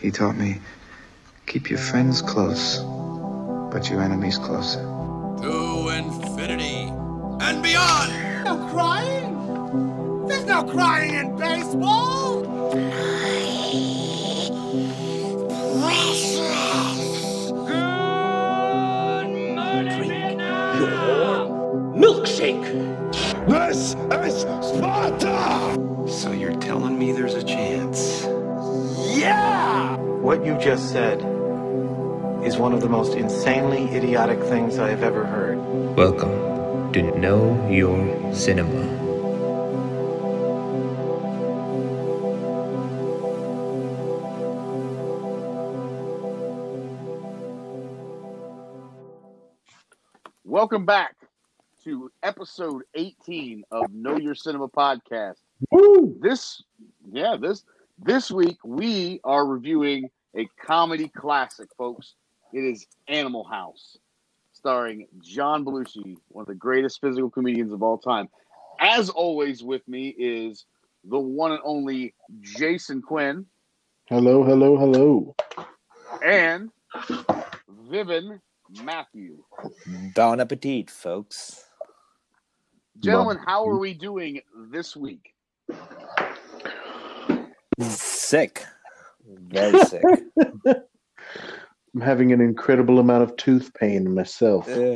He taught me, keep your friends close, but your enemies closer. To infinity and beyond! No crying? There's no crying in baseball! Milkshake. This is Sparta! So you're telling me there's a chance? Yeah! What you just said is one of the most insanely idiotic things I have ever heard. Welcome to Know Your Cinema. Welcome back to episode 18 of Know Your Cinema podcast. Woo! This week we are reviewing a comedy classic, folks. It is Animal House, starring John Belushi, one of the greatest physical comedians of all time. As always, with me is the one and only Jason Quinn. Hello, hello, hello. And Vivian Matthew. Bon appetit, folks. Gentlemen, how are we doing this week? Sick. Very sick. I'm having an incredible amount of tooth pain myself. Well,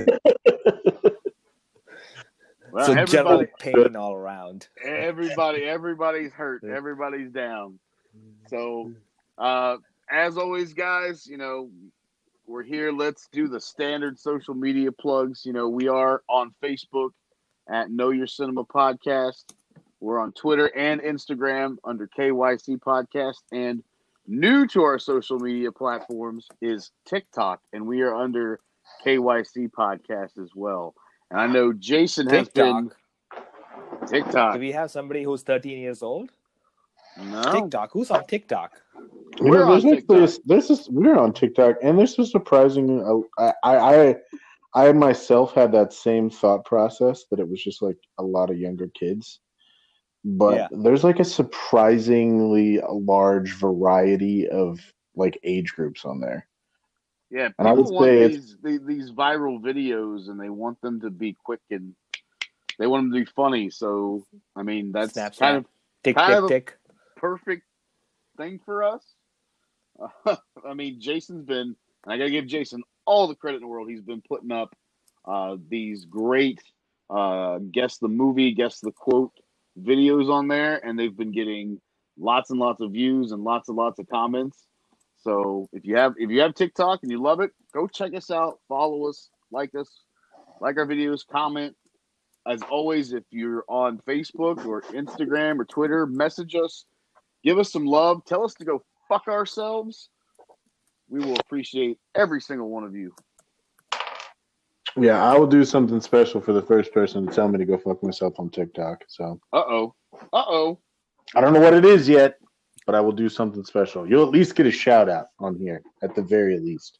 So general pain all around. Everybody's hurt. Everybody's down. So, as always, guys, we're here. Let's do the standard social media plugs. We are on Facebook at Know Your Cinema Podcast. We're on Twitter and Instagram under KYC Podcast. And new to our social media platforms is TikTok, and we are under KYC Podcast as well. And I know Jason has been TikTok. Do we have somebody who's 13 years old? No. TikTok. Who's on TikTok? We're on TikTok. We're on TikTok, and this was surprising. I myself had that same thought process that it was just like a lot of younger kids, but there's like a surprisingly large variety of like age groups on there. Yeah, and I would people say want these viral videos, and they want them to be quick and they want them to be funny. So, I mean, that's Snapchat. kind of Tick, perfect thing for us. I mean, Jason's been, and I got to give Jason all the credit in the world. He's been putting up these great guess the movie, guess the quote videos on there, and they've been getting lots and lots of views and lots of comments. So if you have TikTok and you love it, go check us out, follow us, like our videos, comment. As always, if you're on Facebook or Instagram or Twitter, message us, give us some love, tell us to go fuck ourselves. We will appreciate every single one of you. Yeah, I will do something special for the first person to tell me to go fuck myself on TikTok. So. Uh-oh. I don't know what it is yet, but I will do something special. You'll at least get a shout out on here, at the very least.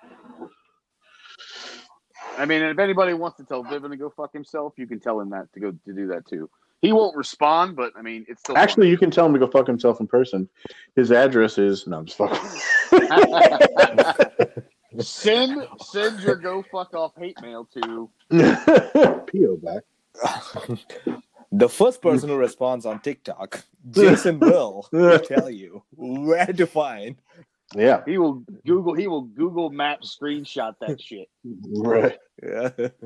I mean, if anybody wants to tell Vivian to go fuck himself, you can tell him that to do that too. He won't respond, but I mean, it's still actually you can tell him to go fuck himself in person. His address is I'm just fucking. send your go fuck off hate mail to P.O. Box. The first person who responds on TikTok, Jason will tell you where to find. Yeah, he will Google Maps screenshot that shit. Right. Yeah.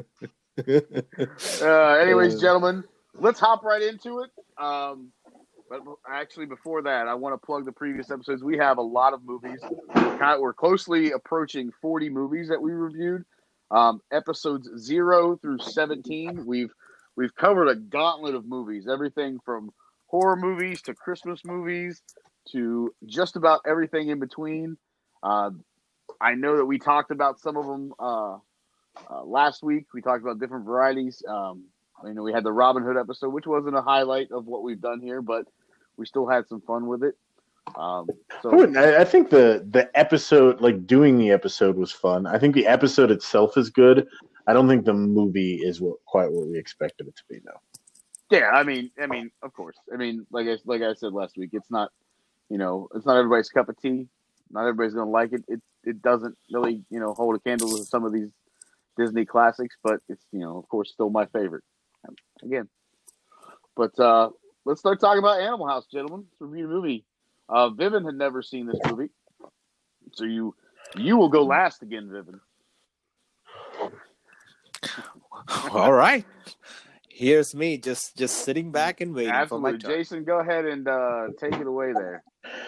Anyways, gentlemen, let's hop right into it. But actually, before that, I want to plug the previous episodes. We have a lot of movies. We're closely approaching 40 movies that we reviewed. Episodes 0 through 17, we've covered a gauntlet of movies. Everything from horror movies to Christmas movies to just about everything in between. I know that we talked about some of them last week. We talked about different varieties. We had the Robin Hood episode, which wasn't a highlight of what we've done here, but we still had some fun with it. I think the episode, like doing the episode, was fun. I think the episode itself is good. I don't think the movie is quite what we expected it to be, though. Yeah, I mean, of course. I mean, like I said last week, it's not it's not everybody's cup of tea. Not everybody's going to like it. It doesn't really, hold a candle to some of these Disney classics, but it's, of course, still my favorite. Again. But let's start talking about Animal House, gentlemen. Let's review the movie. Vivian had never seen this movie. So you will go last again, Vivian. All right. Here's me just sitting back and waiting for my turn. Jason, go ahead and take it away there.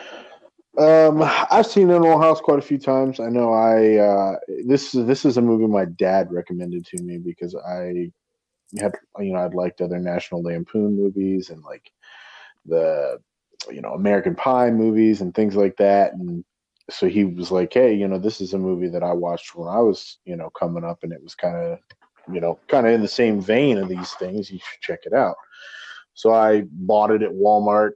I've seen Animal House quite a few times. I know this is a movie my dad recommended to me because I'd liked other National Lampoon movies and like the American Pie movies and things like that. And so he was like, hey, this is a movie that I watched when I was, coming up, and it was kind of in the same vein of these things. You should check it out. So I bought it at Walmart,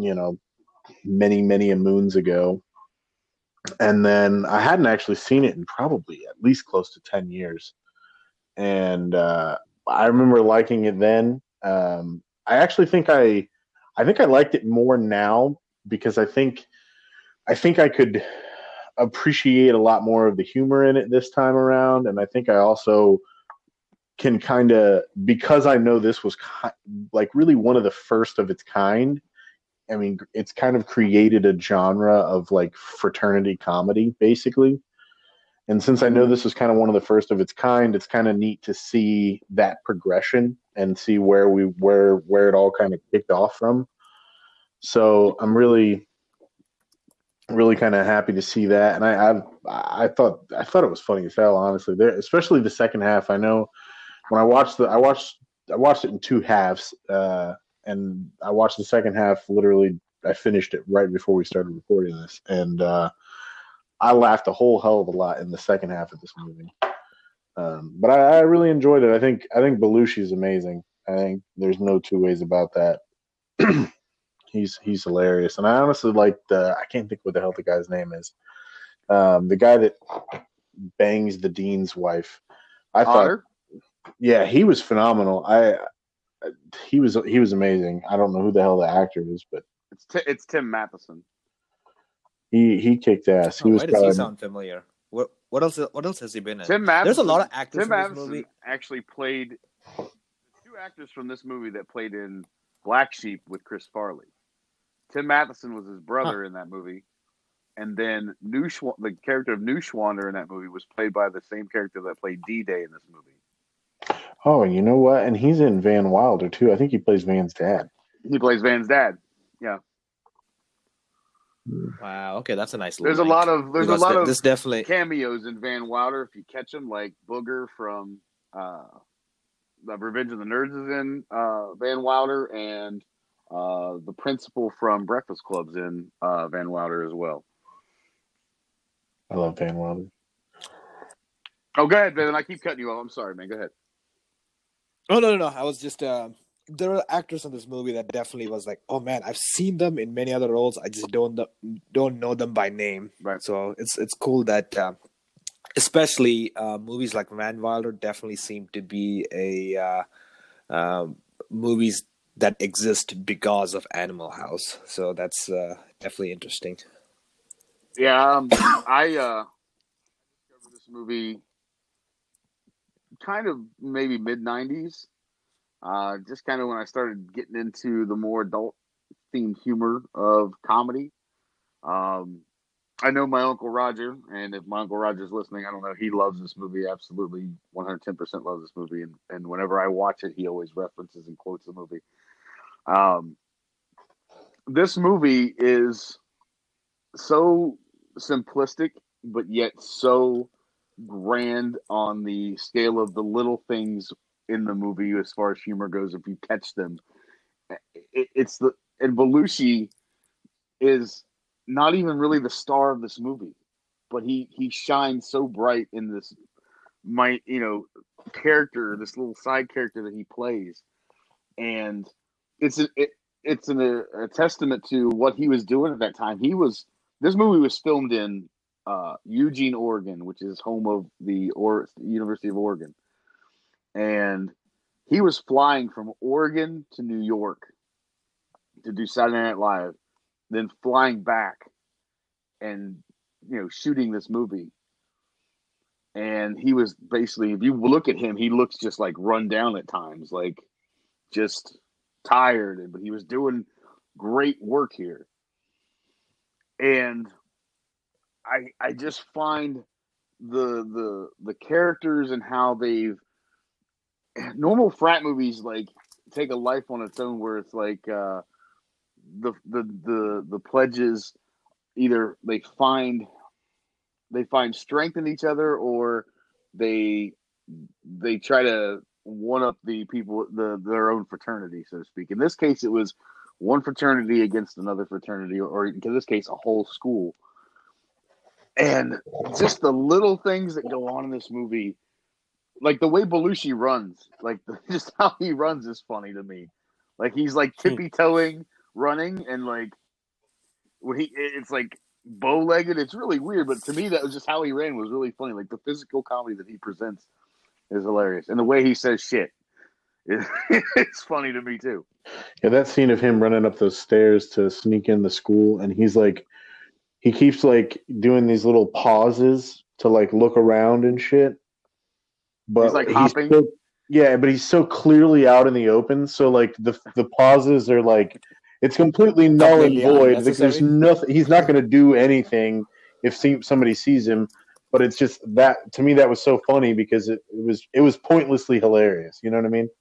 many, many moons ago. And then I hadn't actually seen it in probably at least close to 10 years. And I remember liking it then. I actually think I liked it more now because I think I could appreciate a lot more of the humor in it this time around. And I think I also can kind of, because I know this was like really one of the first of its kind. I mean, it's kind of created a genre of like fraternity comedy, basically. And since I know this is kind of one of the first of its kind, it's kind of neat to see that progression and see where it all kind of kicked off from. So I'm really, really kind of happy to see that. And I thought it was funny as hell, honestly. Especially the second half. I know when I watched it in two halves, and I watched the second half. Literally, I finished it right before we started recording this, and I laughed a whole hell of a lot in the second half of this movie. But I really enjoyed it. I think Belushi is amazing. I think there's no two ways about that. He's hilarious, and I honestly like I can't think what the hell the guy's name is. The guy that bangs the dean's wife. I thought, yeah, he was phenomenal. He was amazing. I don't know who the hell the actor is, but it's Tim Matheson. He kicked ass. Why does he sound familiar? What else has he been in? Tim Matheson. There's a lot of actors Tim in this Matheson movie. Actually played two actors from this movie that played in Black Sheep with Chris Farley. Tim Matheson was his brother in that movie, and then the character of Neuschwander in that movie was played by the same character that played D-Day in this movie. Oh, you know what? And he's in Van Wilder too. I think he plays Van's dad. He plays Van's dad. Yeah. Wow. Okay, that's a nice. There's a lot of this definitely cameos in Van Wilder if you catch them, like Booger from the Revenge of the Nerds is in Van Wilder, and the principal from Breakfast Club's in Van Wilder as well. I love Van Wilder. Oh, go ahead, Ben. I keep cutting you off. I'm sorry, man. Go ahead. Oh, no. I was just there are actors in this movie that definitely was like, oh man, I've seen them in many other roles. I just don't know them by name. Right. So it's cool that especially movies like Van Wilder definitely seem to be a movies that exist because of Animal House. So that's definitely interesting. Yeah, I discovered this movie kind of maybe mid-90s. Just kind of when I started getting into the more adult-themed humor of comedy. I know my Uncle Roger, and if my Uncle Roger's listening, I don't know, he loves this movie, absolutely 110% loves this movie, and whenever I watch it, he always references and quotes the movie. This movie is so simplistic, but yet so grand on the scale of the little things in the movie as far as humor goes. If you catch them, and Belushi is not even really the star of this movie, but he shines so bright in this character, this little side character that he plays, and it's a testament to what he was doing at that time. This movie was filmed in Eugene, Oregon, which is home of the University of Oregon. And he was flying from Oregon to New York to do Saturday Night Live then flying back and shooting this movie. And he was basically, if you look at him, he looks just like run down at times, like just tired, but he was doing great work here. And I just find the characters and how they've normal frat movies like take a life on its own, where it's like the pledges either they find strength in each other, or they try to one up the people, their own fraternity, so to speak. In this case, it was one fraternity against another fraternity, or in this case, a whole school. And just the little things that go on in this movie, like the way Belushi runs, like just how he runs is funny to me. Like he's like tippy-toeing, running, and like when it's like bow-legged. It's really weird, but to me, that was just how he ran was really funny. Like the physical comedy that he presents is hilarious, and the way he says shit, it's funny to me too. Yeah, that scene of him running up those stairs to sneak in the school, and he's like, he keeps like doing these little pauses to like look around and shit. But he's like hopping. But he's so clearly out in the open. So like the pauses are like, it's completely null and void. Like, there's nothing. He's not going to do anything if somebody sees him. But it's just that, to me, that was so funny because it was pointlessly hilarious. You know what I mean?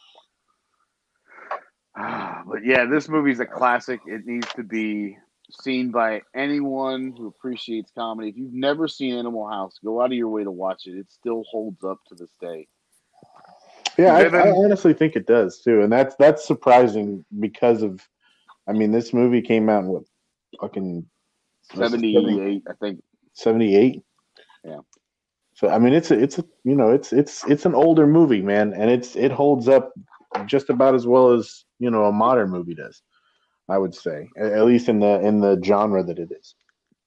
But yeah, this movie's a classic. It needs to be seen by anyone who appreciates comedy. If you've never seen Animal House, go out of your way to watch it. It still holds up to this day. Yeah, I honestly think it does too, and that's surprising because of, I mean, this movie came out in what, fucking 78, I think. 78. Yeah. So I mean, it's an older movie, man, and it holds up just about as well as a modern movie does. I would say, at least in the genre that it is.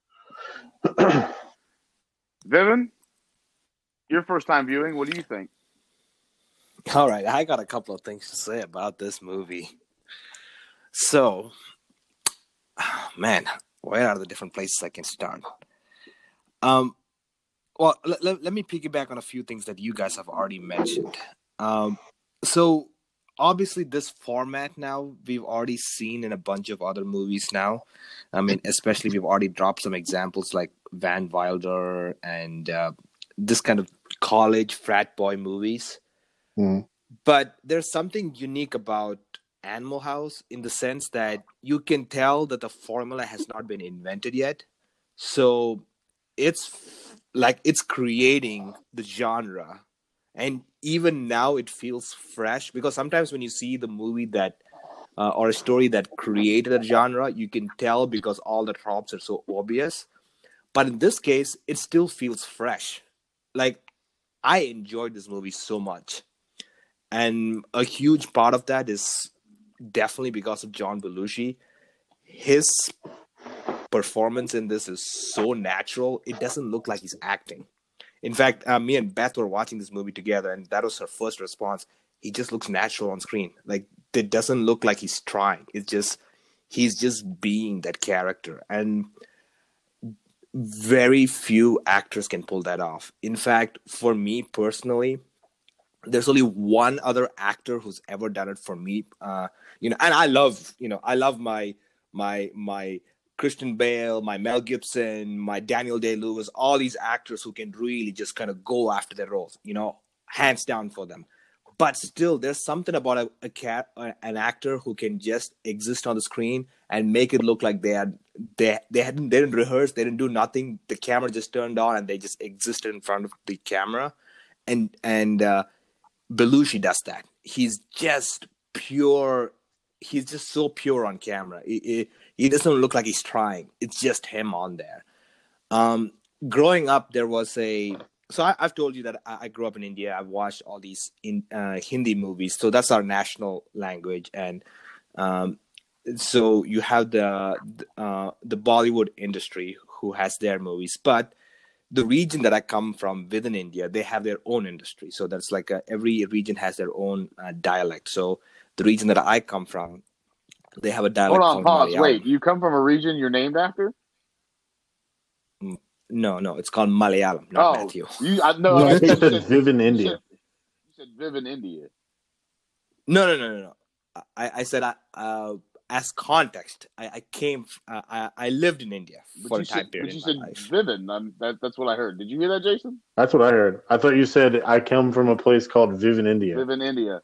Vivian, your first time viewing, what do you think? All right, I got a couple of things to say about this movie. So, man, where are the different places I can start? Well, let me piggyback on a few things that you guys have already mentioned. So, obviously, this format now, we've already seen in a bunch of other movies now. I mean, especially we've already dropped some examples like Van Wilder and this kind of college frat boy movies. Mm. But there's something unique about Animal House in the sense that you can tell that the formula has not been invented yet. So it's like it's creating the genre. And even now it feels fresh, because sometimes when you see the movie that or a story that created a genre, you can tell because all the tropes are so obvious. But in this case, it still feels fresh. Like, I enjoyed this movie so much. And a huge part of that is definitely because of John Belushi. His performance in this is so natural. It doesn't look like he's acting. In fact, me and Beth were watching this movie together, and that was her first response. He just looks natural on screen. Like, it doesn't look like he's trying. It's just, he's just being that character. And very few actors can pull that off. In fact, for me personally, there's only one other actor who's ever done it for me. And I love my Christian Bale, my Mel Gibson, my Daniel Day-Lewis, all these actors who can really just kind of go after their roles, hands down for them. But still, there's something about an actor who can just exist on the screen and make it look like they didn't rehearse, they didn't do nothing. The camera just turned on and they just existed in front of the camera. And Belushi does that. He's just pure. He's just so pure on camera. He doesn't look like he's trying. It's just him on there. Growing up, there was So I've told you that I grew up in India. I've watched all these Hindi movies. So that's our national language. And so you have the Bollywood industry who has their movies. But the region that I come from within India, they have their own industry. So that's like every region has their own dialect. So the region that I come from, They have a dialect Hold on, called pause. Malayalam. Wait, you come from a region you're named after? No, it's called Malayalam, not Matthew. No, I think you said Viv in India. You said Viv in India. No. I said as context. I lived in India for a time period. But you in said my life. Vivin. That's what I heard. Did you hear that, Jason? That's what I heard. I thought you said I come from a place called Viv in India. Viv in India.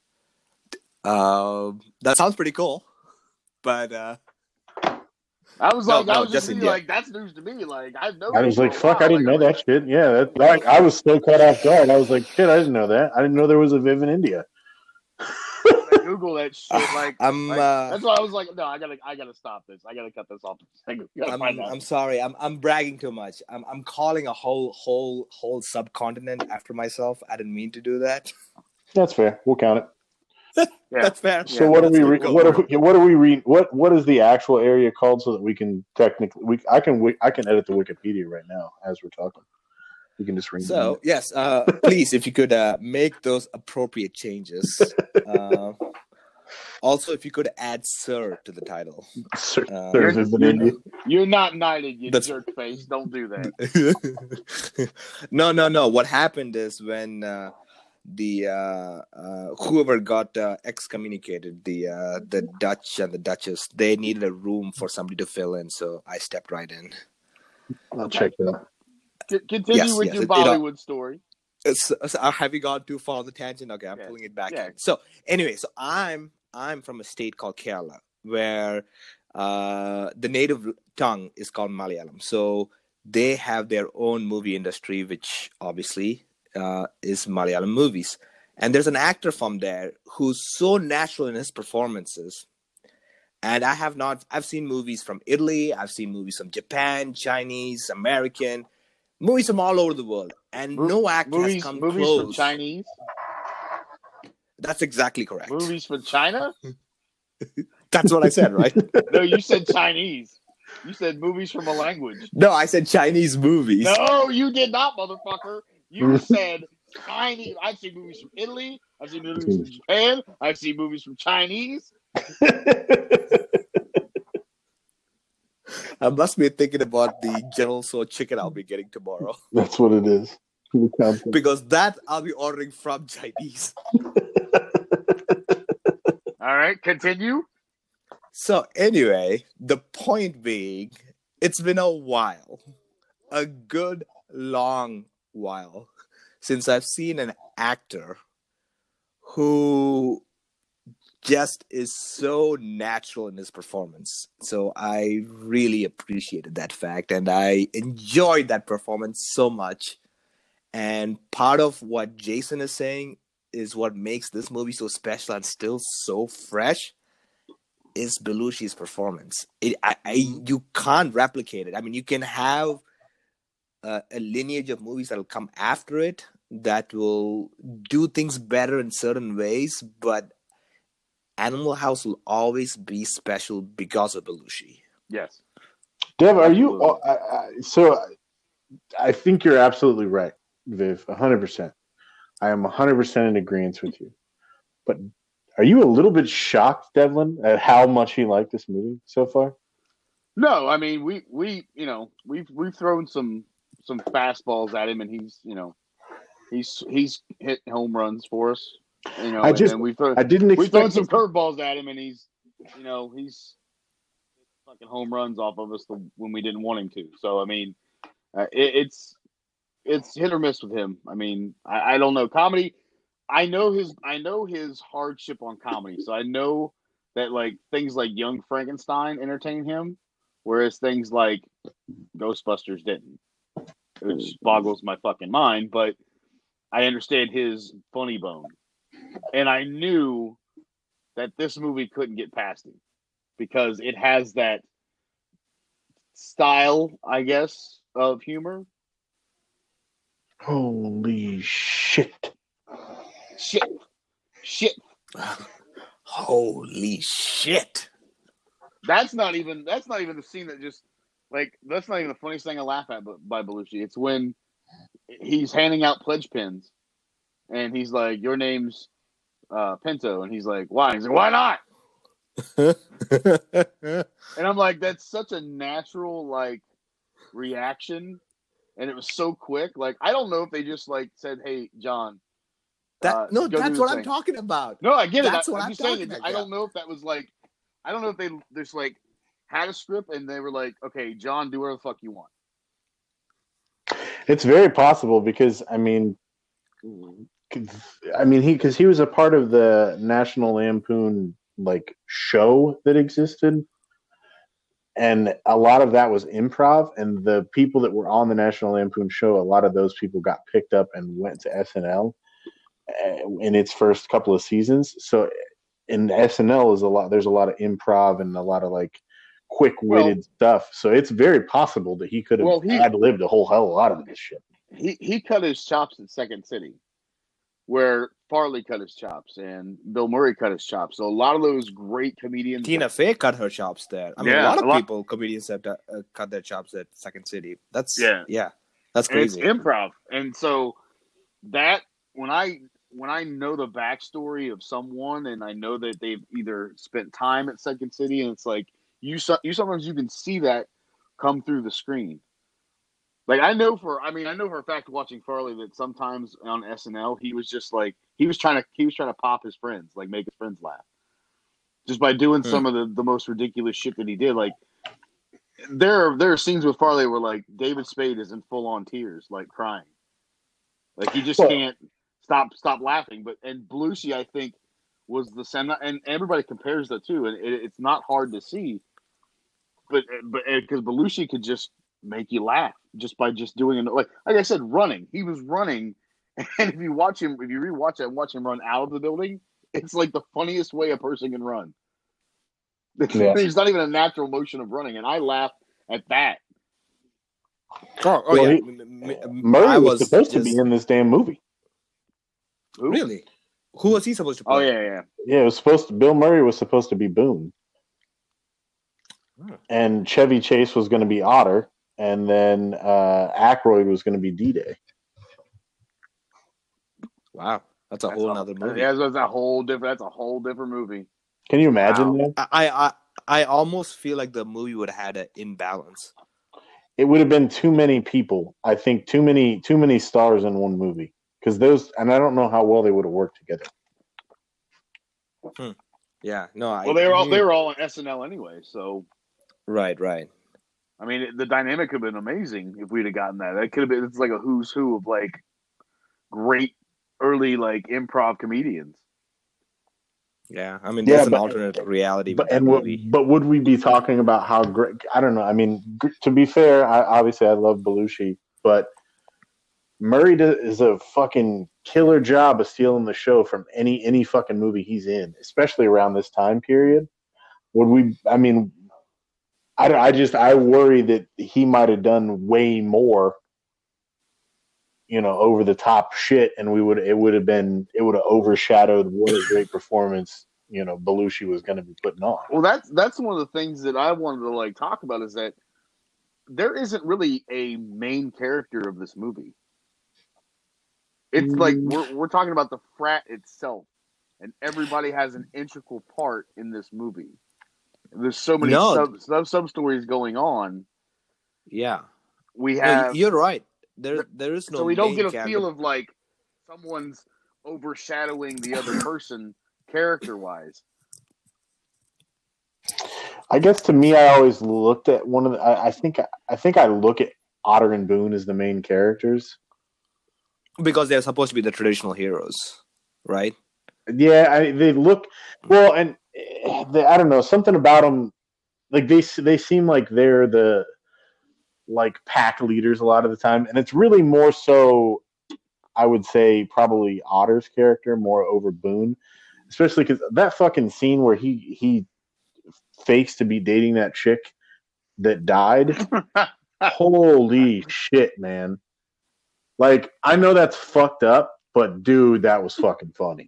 That sounds pretty cool, but I was like, I was just just India. like, that's news to me. Like, I know. I was like, fuck, I didn't know that shit. Yeah, I was so caught off guard. I was like, shit, I didn't know that. I didn't know there was a Viv in India. Google that shit. Like, that's why I was like, no, I gotta stop this. I gotta cut this off. I'm sorry. I'm bragging too much. I'm calling a whole subcontinent after myself. I didn't mean to do that. That's fair. We'll count it. Yeah. That's fair. So what are we? What are we reading? What is the actual area called so that we can technically? I can edit the Wikipedia right now as we're talking. We can just ring. So yes, please, if you could make those appropriate changes. Also, if you could add "Sir" to the title. Sir, you're not knighted, you jerk face. Don't do that. No. What happened is when the whoever got excommunicated, the Dutch and the Duchess, they needed a room for somebody to fill in, so I stepped right in. I'll check that. Continue with your Bollywood story. So, have you gone too far on the tangent? Okay, I'm pulling it back in. So anyway, I'm from a state called Kerala, where the native tongue is called Malayalam. So they have their own movie industry, which obviously is Malayalam movies. And there's an actor from there who's so natural in his performances. And I've seen movies from Italy, I've seen movies from Japan, Chinese, American, movies from all over the world. And no actor has come close. Movies from Chinese? That's exactly correct. Movies from China? That's what I said, right? No, you said Chinese. You said movies from a language. No, I said Chinese movies. No, you did not, motherfucker. You said Chinese. I've seen movies from Italy. I've seen movies from Japan. I've seen movies from Chinese. I must be thinking about the General Tso chicken I'll be getting tomorrow. That's what it is. Because that I'll be ordering from Chinese. All right, continue. So anyway, the point being, it's been a while, a good long while, since I've seen an actor who just is so natural in his performance. So I really appreciated that fact, and I enjoyed that performance so much. And part of what Jason is saying is what makes this movie so special and still so fresh is Belushi's performance. You can't replicate it. I mean, you can have a lineage of movies that will come after it that will do things better in certain ways, but Animal House will always be special because of Belushi. Yes. Dev, are you... I think you're absolutely right, Viv, 100%. I am 100% in agreement with you. But are you a little bit shocked, Devlin, at how much he liked this movie so far? No, I mean we've thrown some fastballs at him, and he's hit home runs for us. We've thrown some curveballs at him, and he's fucking home runs off of us when we didn't want him to. So I mean, it's hit or miss with him. I mean, I don't know comedy. I know his hardship on comedy, so I know that like things like Young Frankenstein entertain him, whereas things like Ghostbusters didn't, which boggles my fucking mind. But I understand his funny bone, and I knew that this movie couldn't get past him because it has that style, I guess, of humor. Holy shit. Shit. Holy shit. That's not even the scene that just like that's not even the funniest thing I laugh at by Belushi. It's when he's handing out pledge pins and he's like, "Your name's Pinto," and he's like, "Why?" He's like, "Why not?" And I'm like, that's such a natural like reaction, and it was so quick. Like, I don't know if they just like said, "Hey, John." That's what I'm talking about. No, I get it. That's what I'm I'm just saying. talking about. I don't know if that was like, I don't know if they just like had a script and they were like, "Okay, John, do whatever the fuck you want." It's very possible because he was a part of the National Lampoon like show that existed, and a lot of that was improv. And the people that were on the National Lampoon show, a lot of those people got picked up and went to SNL in its first couple of seasons. So in SNL there's a lot of improv and a lot of like quick-witted stuff. So it's very possible that he could have ad-libbed a whole hell of a lot of this shit. He cut his chops at Second City, where Farley cut his chops and Bill Murray cut his chops. So a lot of those great comedians. Tina Fey cut her chops there. I mean, a lot of comedians have cut their chops at Second City. That's that's crazy. And it's improv, and so that when I know the backstory of someone and I know that they've either spent time at Second City, and it's like you sometimes you can see that come through the screen. Like I know for a fact watching Farley that sometimes on SNL he was just like he was trying to pop his friends, like make his friends laugh, just by doing some of the most ridiculous shit that he did. Like there are scenes with Farley where like David Spade is in full on tears, like crying, like he just can't stop laughing. And Belushi, I think, was the same, and everybody compares the two, and it's not hard to see, but because Belushi could just make you laugh just by just doing it. Like I said, running. He was running, and if you rewatch it and watch him run out of the building, it's like the funniest way a person can run. It's not even a natural motion of running, and I laughed at that. Murray was supposed to be in this damn movie. Who? Really? Who was he supposed to play? Oh yeah. Yeah, it was supposed to. Bill Murray was supposed to be Boone, and Chevy Chase was going to be Otter, and then Aykroyd was going to be D-Day. Wow, that's a whole other movie. Yeah, that's a whole different movie. Can you imagine that? I almost feel like the movie would have had an imbalance. It would have been too many people. I think too many stars in one movie. Because and I don't know how well they would have worked together. Yeah, no. They were all on SNL anyway, so. Right. I mean, the dynamic could have been amazing if we'd have gotten that. It could have been. It's like a who's who of like great early like improv comedians. Yeah, I mean, there's an alternate reality. But would we be talking about how great? I don't know. I mean, to be fair, obviously I love Belushi, but Murray is a fucking killer job of stealing the show from any fucking movie he's in, especially around this time period. Would we? I mean, I worry that he might have done way more, over the top shit, and it would have overshadowed what a great performance Belushi was going to be putting on. Well, that's one of the things that I wanted to like talk about is that there isn't really a main character of this movie. It's like we're talking about the frat itself, and everybody has an integral part in this movie. There's so many sub stories going on. Yeah, we have. You're right. There is no. So we don't get a feel of like someone's overshadowing the other person character wise. I guess to me, I always looked at one of the. I think I look at Otter and Boone as the main characters. Because they're supposed to be the traditional heroes, right? Yeah, they look well, and I don't know, something about them. Like they seem like they're the like pack leaders a lot of the time, and it's really more so. I would say probably Otter's character more over Boone, especially because that fucking scene where he fakes to be dating that chick that died. Holy shit, man. Like, I know that's fucked up, but dude, that was fucking funny.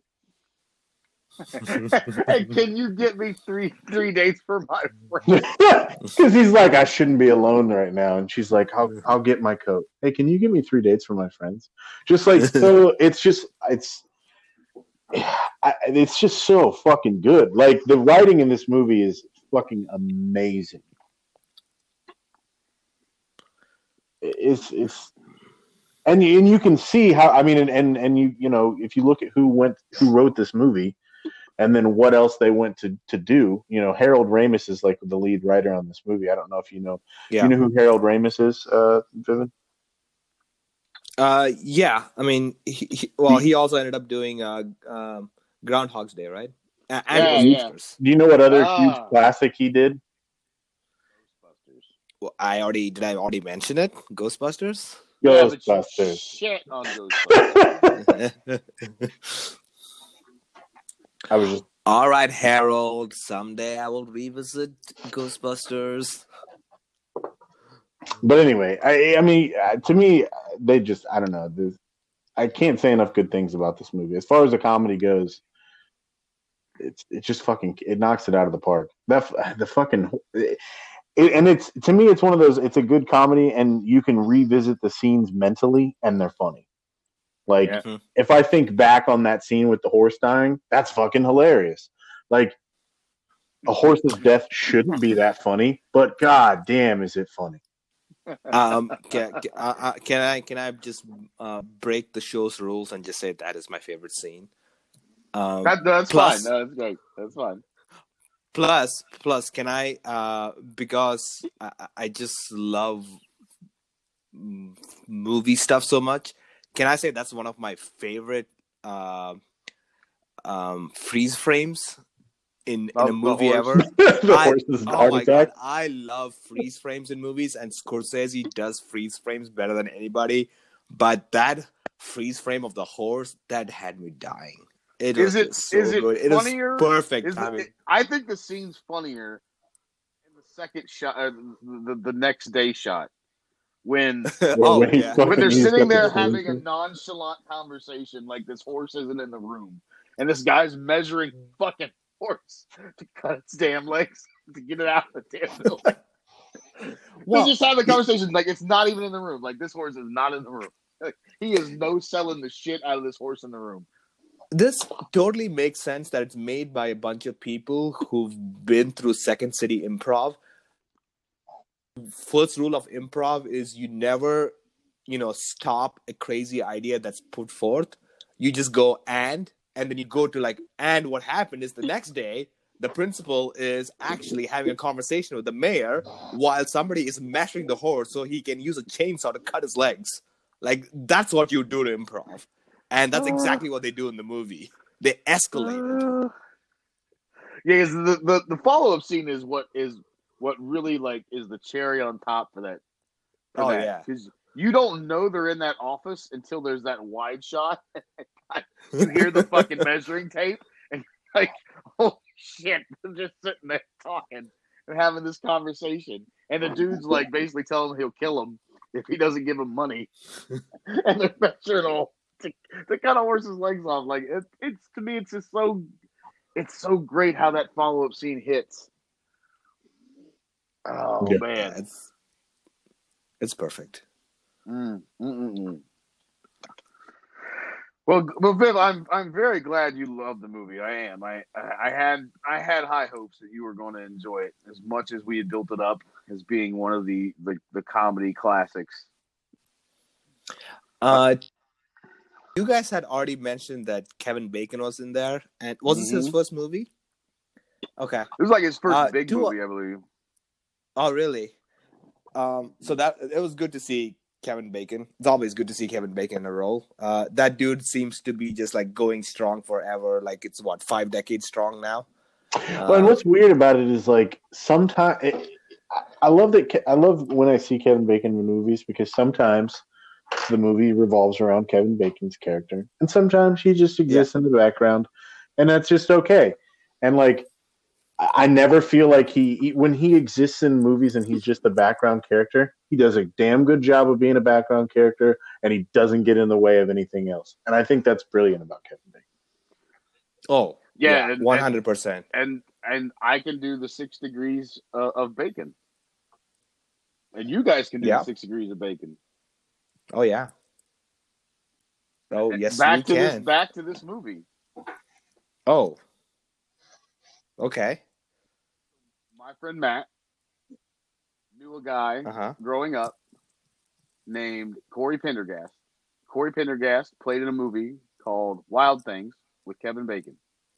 Hey, can you get me three dates for my friend? Because he's like, I shouldn't be alone right now, and she's like, I'll get my coat. Hey, can you give me 3 dates for my friends? Just like so, I it's just so fucking good. Like the writing in this movie is fucking amazing. It's and you can see how, I mean, and you know, if you look at who wrote this movie, and then what else they went to do. You know, Harold Ramis is like the lead writer on this movie. I don't know if you know. Yeah. You know who Harold Ramis is, Vivian? Yeah. I mean, he also ended up doing Groundhog's Day, right? And Do you know what other huge classic he did? Well, I already mention it? Ghostbusters? Ghostbusters. Shit on Ghostbusters. I was just... All right, Harold. Someday I will revisit Ghostbusters. But anyway, I mean, to me, they just, I don't know. I can't say enough good things about this movie. As far as the comedy goes, it just fucking, it knocks it out of the park. And it's, to me, it's one of those, it's a good comedy and you can revisit the scenes mentally and they're funny. Like, if I think back on that scene with the horse dying, that's fucking hilarious. Like, a horse's death shouldn't be that funny, but god damn, is it funny. Can I just break the show's rules and just say that is my favorite scene? That's fine. No, that's great. That's fine. Plus, can I? Because I just love movie stuff so much. Can I say that's one of my favorite freeze frames in a movie ever? Oh my god, I love freeze frames in movies, and Scorsese does freeze frames better than anybody. But that freeze frame of the horse, that had me dying. Is it funnier? It is perfect timing. I think the scene's funnier in the second shot, the next day shot. When they're sitting there having a nonchalant conversation, like this horse isn't in the room, and this guy's measuring fucking horse to cut its damn legs to get it out of the damn building. They just have the conversation like it's not even in the room. Like this horse is not in the room. Like, he is no selling the shit out of this horse in the room. This totally makes sense that it's made by a bunch of people who've been through Second City Improv. First rule of improv is you never, stop a crazy idea that's put forth. You just go and then you go to and what happened is the next day, the principal is actually having a conversation with the mayor while somebody is measuring the horse so he can use a chainsaw to cut his legs. Like, that's what you do to improv. And that's exactly what they do in the movie. They escalate it. Yeah, the follow-up scene is what really is the cherry on top for that. Yeah. Because you don't know they're in that office until there's that wide shot. You hear the fucking measuring tape and you're like, oh shit, they're just sitting there talking and having this conversation. And the dude's basically telling him he'll kill him if he doesn't give him money. And they're measuring all to cut a horse's legs off. Like it's to me, it's just it's so great how that follow-up scene hits. Oh yeah, man, it's perfect. Well, Viv, I'm very glad you love the movie. I am. I had high hopes that you were going to enjoy it as much as we had built it up as being one of the comedy classics. You guys had already mentioned that Kevin Bacon was in there, and was this his first movie? Okay, it was like his first big movie, I believe. Oh, really? So that it was good to see Kevin Bacon. It's always good to see Kevin Bacon in a role. That dude seems to be just going strong forever. Like it's 5 decades strong now. Well, and what's weird about it is sometimes I love when I see Kevin Bacon in movies because sometimes the movie revolves around Kevin Bacon's character, and sometimes he just exists in the background, and that's just okay. And I never feel like when he exists in movies and he's just a background character, he does a damn good job of being a background character and he doesn't get in the way of anything else. And I think that's brilliant about Kevin Bacon. Oh, yeah, 100%. And I can do the 6 degrees of bacon. And you guys can do the 6 degrees of bacon. Oh, yeah. Oh, yes, back we to can. Back to this movie. Oh. Okay. My friend Matt knew a guy growing up named Corey Pendergast. Corey Pendergast played in a movie called Wild Things with Kevin Bacon.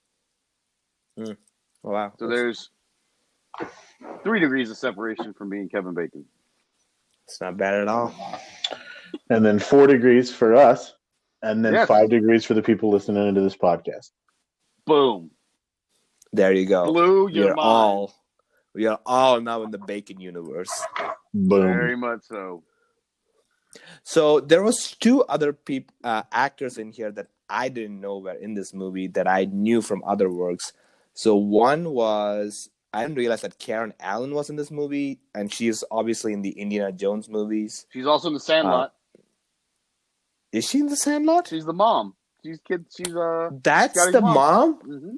Wow. So there's 3 degrees of separation from being Kevin Bacon. It's not bad at all. And then 4 degrees for us, and then Yes. 5 degrees for the people listening into this podcast. Boom. There you go. Blew your mind. We are all now in the Bacon universe. Boom. Very much so. So there was 2 other actors in here that I didn't know were in this movie that I knew from other works. So one was, I didn't realize that Karen Allen was in this movie, and she is obviously in the Indiana Jones movies. She's also in The Sandlot. Is she in The Sandlot? She's the mom. She's That's Scotty's the mom? Mm-hmm.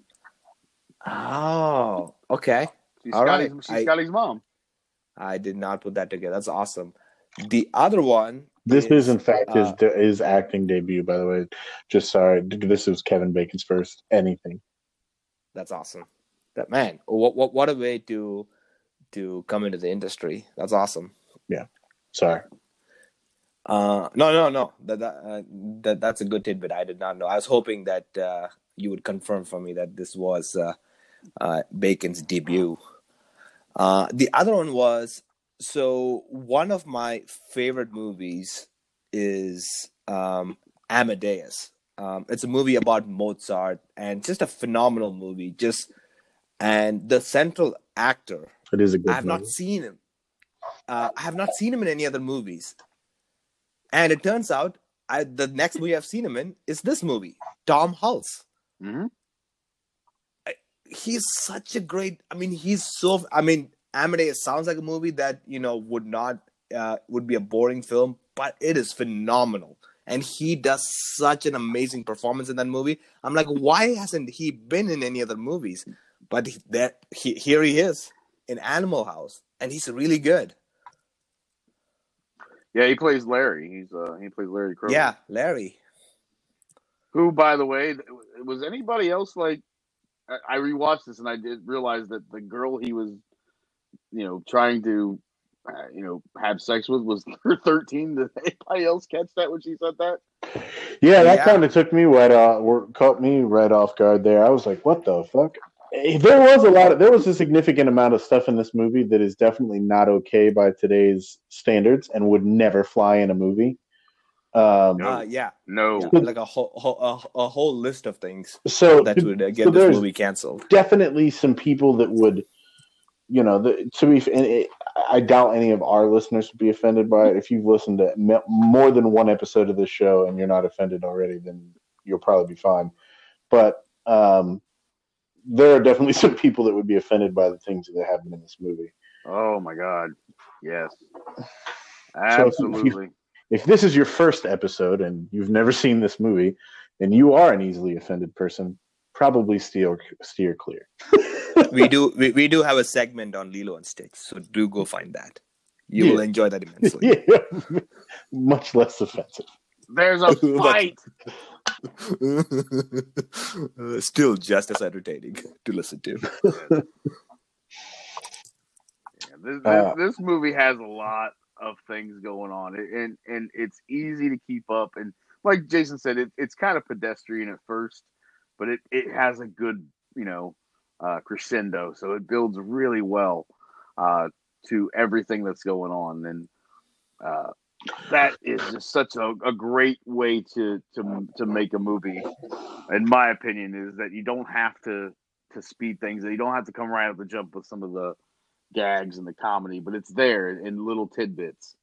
Oh, okay. She's All Scotty's, right. she's Scotty's mom. I did not put that together. That's awesome. The other one. This is in fact his acting debut, by the way. Just sorry, this was Kevin Bacon's first anything. That's awesome. That man, what a way to come into the industry. That's awesome. Yeah. Sorry. No. That's a good tidbit. I did not know. I was hoping that you would confirm for me that this was Bacon's debut. The other one was, so one of my favorite movies is Amadeus. It's a movie about Mozart, and just a phenomenal movie. And the central actor. It is a good I have movie. not seen him. I have not seen him in any other movies. And it turns out the next movie I've seen him in is this movie, Tom Hulce. Mm-hmm. He's such a great. Amadeus sounds like a movie that would be a boring film, but it is phenomenal, and he does such an amazing performance in that movie. I'm like, why hasn't he been in any other movies? But here he is in Animal House, and he's really good. Yeah, he plays Larry. He plays Larry Kroger. Yeah, Larry. Who, by the way, was anybody else like? I rewatched this and I did realize that the girl he was, trying to, have sex with was 13. Did anybody else catch that when she said that? Yeah, that kind of took me caught me right off guard there. I was like, what the fuck? There was a significant amount of stuff in this movie that is definitely not okay by today's standards and would never fly in a movie. No. Like a whole list of things that would get this movie canceled. Definitely some people that would, I doubt any of our listeners would be offended by it. If you've listened to more than one episode of this show and you're not offended already, then you'll probably be fine. But there are definitely some people that would be offended by the things that happen in this movie. Oh my God! Yes, absolutely. So if this is your first episode and you've never seen this movie, and you are an easily offended person, probably steer clear. We do have a segment on Lilo and Stitch, so do go find that. You will enjoy that immensely. Yeah. Much less offensive. There's a fight. Still just as entertaining to listen to. This movie has a lot of things going on, and it's easy to keep up. And like Jason said, it's kind of pedestrian at first, but it has a good crescendo, so it builds really well to everything that's going on, and that is just such a great way to make a movie. In my opinion, is that you don't have to speed things. You don't have to come right at the jump with some of the gags and the comedy, but it's there in little tidbits.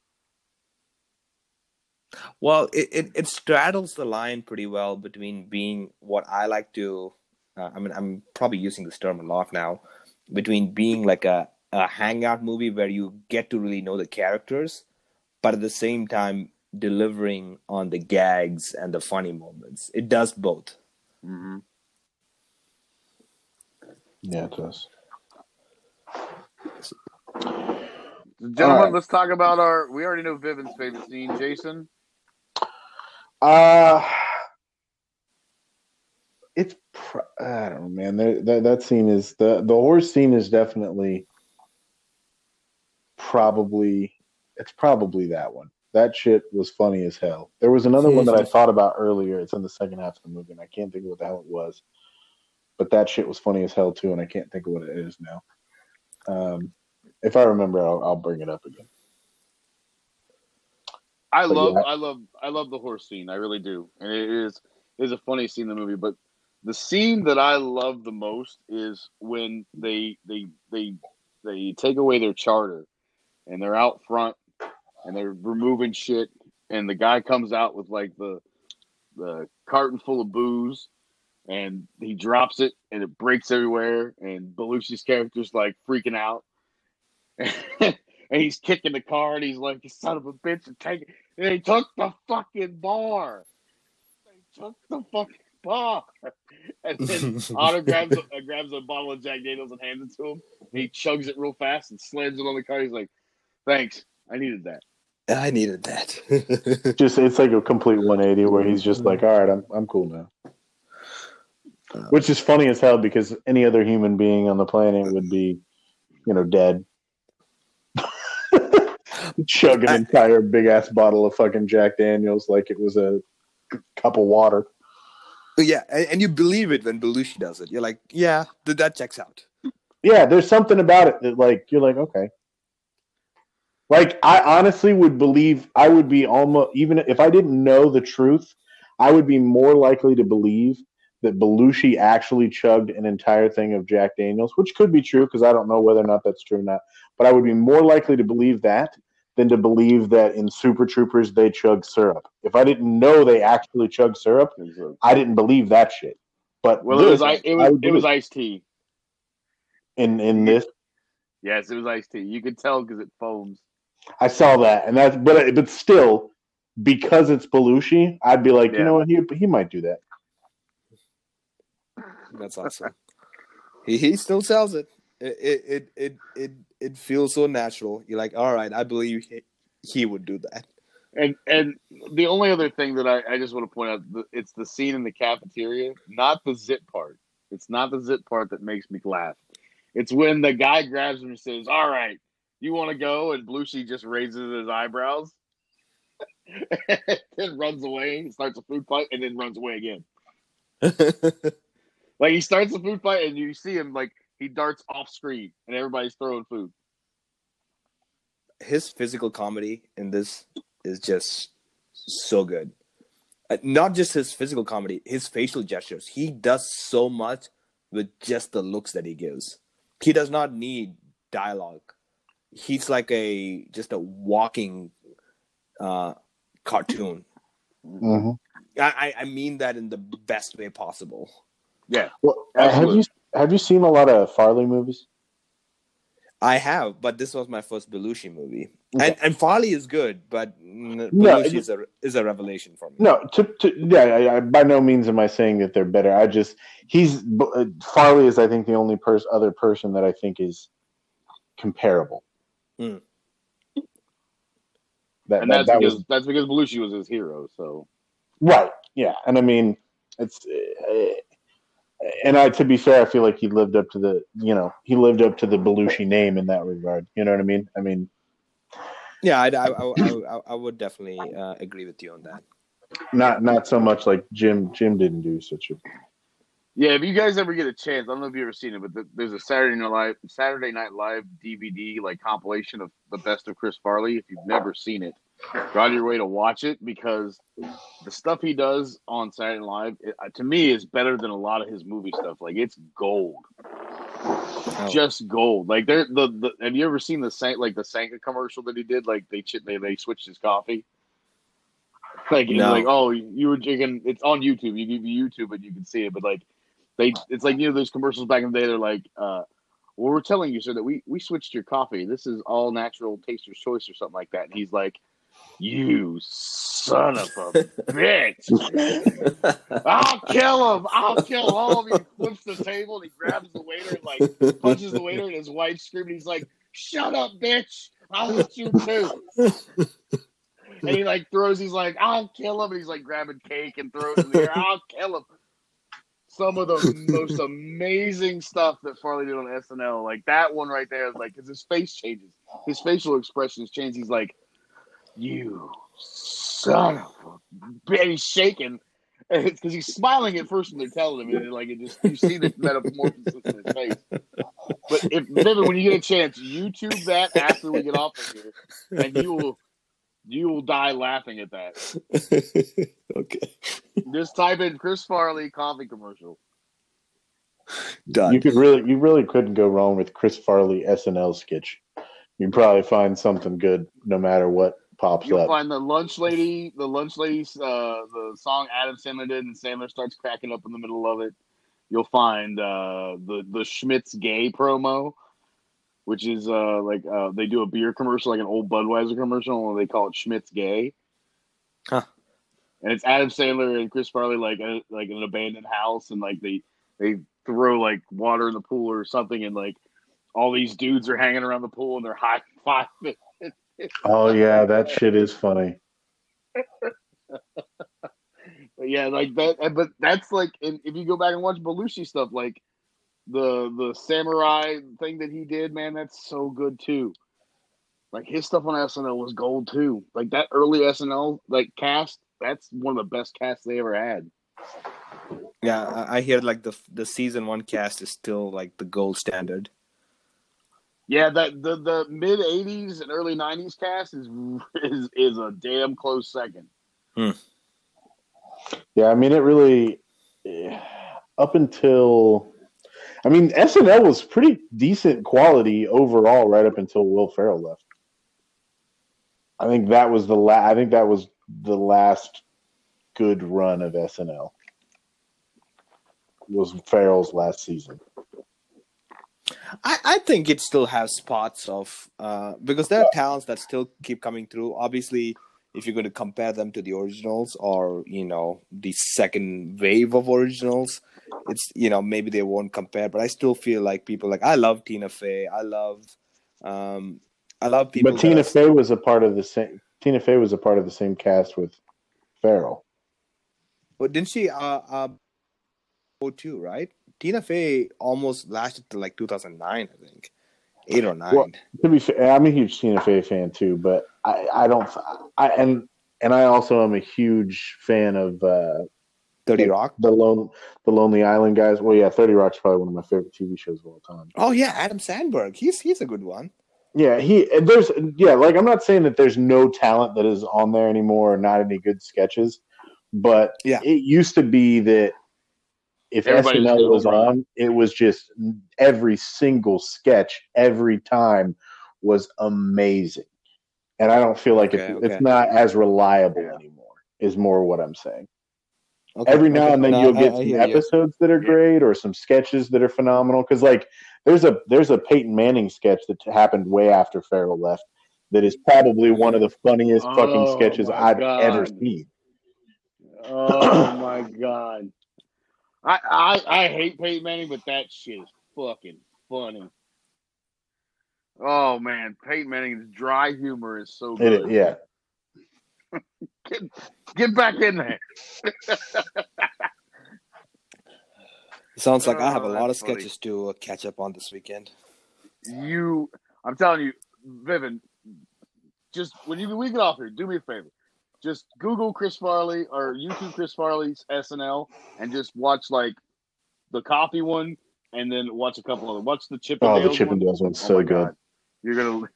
Well, it straddles the line pretty well between being what I like to. I'm probably using this term a lot now. Between being like a hangout movie where you get to really know the characters, but at the same time delivering on the gags and the funny moments. It does both. Mm-hmm. Yeah, it does. Gentlemen, let's talk about we already know Vivian's favorite scene. Jason? I don't know, man. That scene is the horse scene is definitely probably that one. That shit was funny as hell. There was another one that I thought about earlier. It's in the second half of the movie, and I can't think of what the hell it was. But that shit was funny as hell too, and I can't think of what it is now. If I remember, I'll bring it up again. I love the horse scene. I really do, and it is a funny scene in the movie. But the scene that I love the most is when they take away their charter, and they're out front, and they're removing shit, and the guy comes out with like the carton full of booze, and he drops it, and it breaks everywhere, and Belushi's character's like freaking out. And he's kicking the car, and he's like, "You son of a bitch!" And they took the fucking bar. They took the fucking bar. And then Otto grabs a bottle of Jack Daniels and hands it to him. And he chugs it real fast and slams it on the car. He's like, "Thanks, I needed that." I needed that. It's like a complete 180 where he's just like, "All right, I'm cool now." Which is funny as hell because any other human being on the planet would be, dead. Chug an entire big ass bottle of fucking Jack Daniels like it was a cup of water. Yeah, and you believe it when Belushi does it. You're like, yeah, that checks out. Yeah, there's something about it that like you're like, okay. Like I honestly would believe I would be almost even if I didn't know the truth, I would be more likely to believe that Belushi actually chugged an entire thing of Jack Daniels, which could be true because I don't know whether or not that's true or not. But I would be more likely to believe that than to believe that in Super Troopers they chug syrup. If I didn't know they actually chug syrup, I didn't believe that shit. But it was iced tea. In this, yes, it was iced tea. You could tell because it foams. I saw that, and that's but still, because it's Belushi, I'd be like, you know what, he might do that. That's awesome. He still sells it. It feels so natural. You're like, all right, I believe he would do that. And the only other thing that I just want to point out, it's the scene in the cafeteria, not the zit part. It's not the zit part that makes me laugh. It's when the guy grabs him and says, "All right, you want to go?" And Belushi just raises his eyebrows and runs away. He starts a food fight and then runs away again. Like he starts the food fight and you see him like he darts off screen and everybody's throwing food. His physical comedy in this is just so good. Not just his physical comedy, his facial gestures. He does so much with just the looks that he gives. He does not need dialogue. He's like just a walking cartoon. Mm-hmm. I mean that in the best way possible. Yeah. Well, have you seen a lot of Farley movies? I have, but this was my first Belushi movie, and Farley is good, but Belushi is a revelation for me. No, I by no means am I saying that they're better. Farley is, I think, the only other person that I think is comparable. Mm. That's because Belushi was his hero. So right, yeah, and I mean it's. And to be fair, I feel like he lived up to the Belushi name in that regard. You know what I mean? I mean, yeah, I would definitely agree with you on that. Not so much like Jim. Jim didn't do such a. Yeah, if you guys ever get a chance, I don't know if you've ever seen it, but there's a Saturday Night Live DVD like compilation of the best of Chris Farley. If you've never seen it, go out of your way to watch it because the stuff he does on Saturday Night Live, to me, is better than a lot of his movie stuff. Like it's gold, just gold. Like have you ever seen the Sanka commercial that he did? Like they switched his coffee. Like no. Like, oh, you were drinking. It's on YouTube. You give YouTube and you can see it. But like it's like those commercials back in the day. They're like, well, we're telling you, sir, that we switched your coffee. This is all natural, Taster's Choice or something like that. And he's like, "You son of a bitch! I'll kill him! I'll kill all of you!" He flips the table and he grabs the waiter and like punches the waiter, and his wife screaming. He's like, "Shut up, bitch! I'll hit you too!" And he like throws. He's like, "I'll kill him!" And he's like grabbing cake and throws it in the air. "I'll kill him!" some of the most amazing stuff that Farley did on SNL. Like that one right there, like, because his face changes, his facial expressions change. He's like, "You son of a," and he's shaking, because he's smiling at first when they're telling him, and like it just you see the metamorphosis in his face. But if Vivian, when you get a chance, YouTube that after we get off of here, and you will die laughing at that. Okay. Just type in Chris Farley coffee commercial. Done. You really couldn't go wrong with Chris Farley SNL sketch. You'd probably find something good no matter what pops You'll up. find the lunch lady, the song Adam Sandler did, and Sandler starts cracking up in the middle of it. You'll find the Schmitz Gay promo, which is they do a beer commercial, like an old Budweiser commercial, and they call it Schmitz Gay. Huh. And it's Adam Sandler and Chris Farley like an abandoned house, and like they throw like water in the pool or something, and like all these dudes are hanging around the pool and they're high fiving. Oh yeah, that shit is funny. But yeah, like that. But that's like, if you go back and watch Belushi stuff, like the samurai thing that he did, man, that's so good too. Like his stuff on SNL was gold too. Like that early SNL like cast, that's one of the best casts they ever had. Yeah, I hear like the season 1 cast is still like the gold standard. Yeah, that the mid '80s and early '90s cast is a damn close second. Yeah, I mean, it really up until, I mean, SNL was pretty decent quality overall right up until Will Ferrell left. I think that was the last good run of SNL. Was Ferrell's last season. I think it still has spots of because there are talents that still keep coming through. Obviously, if you're going to compare them to the originals or the second wave of originals, it's maybe they won't compare. But I still feel like people I love Tina Fey. I love people. But Tina Fey was a part of the same. Tina Fey was a part of the same cast with Ferrell. But didn't she? 02, right? Tina Fey almost lasted to like 2009, I think, 8 or 9. Well, to be fair, I'm a huge Tina Fey fan too, but I also am a huge fan of 30 Rock, the Lonely Island guys. Well, yeah, 30 Rock's probably one of my favorite TV shows of all time. Oh yeah, Adam Sandberg, he's a good one. Yeah, I'm not saying that there's no talent that is on there anymore or not any good sketches, but yeah, it used to be that if SNL was on, it was just every single sketch every time was amazing. And I don't feel like it's not as reliable anymore, is more what I'm saying. Okay, every now and then you'll get some episodes that are great or some sketches that are phenomenal. Because there's a Peyton Manning sketch that happened way after Ferrell left that is probably one of the funniest fucking sketches I've ever seen. Oh my God. I hate Peyton Manning, but that shit is fucking funny. Oh man, Peyton Manning's dry humor is so good. Yeah. Get back in there. Sounds like I have a lot of sketches to catch up on this weekend. I'm telling you, Vivian, just when we get off here, do me a favor. Just Google Chris Farley or YouTube Chris Farley's SNL and just watch like the coffee one and then watch a couple of them. Watch the Chippendales. Oh, the Chippendales one's so good. God. You're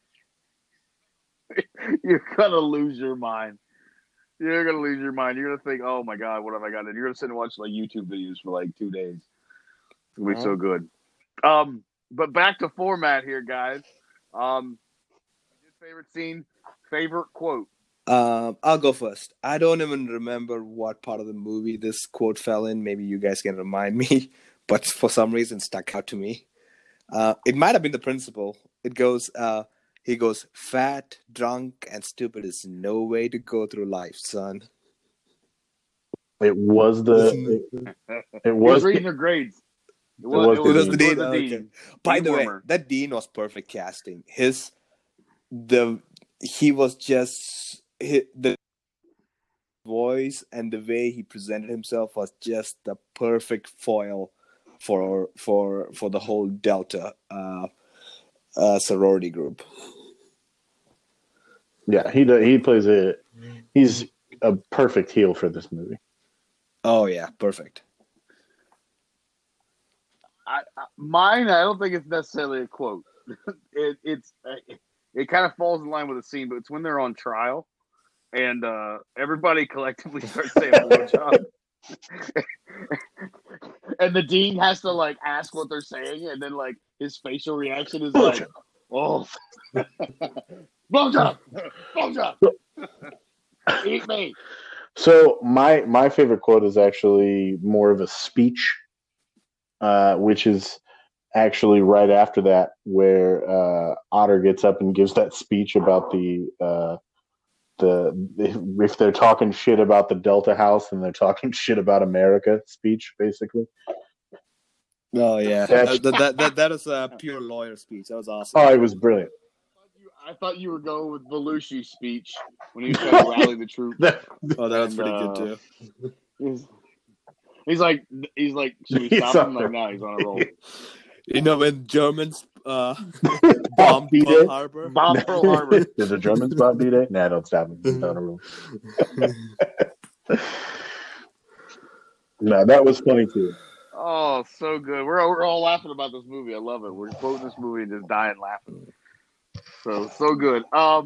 gonna lose your mind. You're gonna lose your mind. You're gonna think, oh my God, what have I got? And you're gonna sit and watch like YouTube videos for like 2 days. It's gonna be so good. But back to format here, guys. Your favorite scene, favorite quote. I'll go first. I don't even remember what part of the movie this quote fell in. Maybe you guys can remind me, but for some reason it stuck out to me. It might have been the principal. It goes, he goes, "Fat, drunk, and stupid is no way to go through life, son." It was It was reading their grades. It was the dean. Okay. By the way, that dean was perfect casting. He was just the voice and the way he presented himself was just the perfect foil for the whole Delta sorority group. Yeah, he's a perfect heel for this movie. Oh yeah, perfect. Mine, I don't think it's necessarily a quote. It kind of falls in line with the scene, but it's when they're on trial and everybody collectively starts saying blowjob. And the dean has to like ask what they're saying, and then like his facial reaction is like, "Oh, blowjob, blowjob, eat me." So my favorite quote is actually more of a speech, which is actually right after that, where Otter gets up and gives that speech about if they're talking shit about the Delta House and they're talking shit about America speech, basically. Oh yeah, that is a pure lawyer speech. That was awesome. Oh, it was brilliant. I thought you were going with Belushi's speech when he was trying to rally the troops. That was pretty good too. He's like, should we stop him? Like, no, he's on a roll. You know, when Germans bombed Pearl Harbor? Bomb Pearl Harbor. Did the Germans bomb D-Day? Nah, don't stop him. He's on a roll. No, that was funny too. Oh, so good. We're all laughing about this movie. I love it. We're quoting this movie and just dying laughing. So good.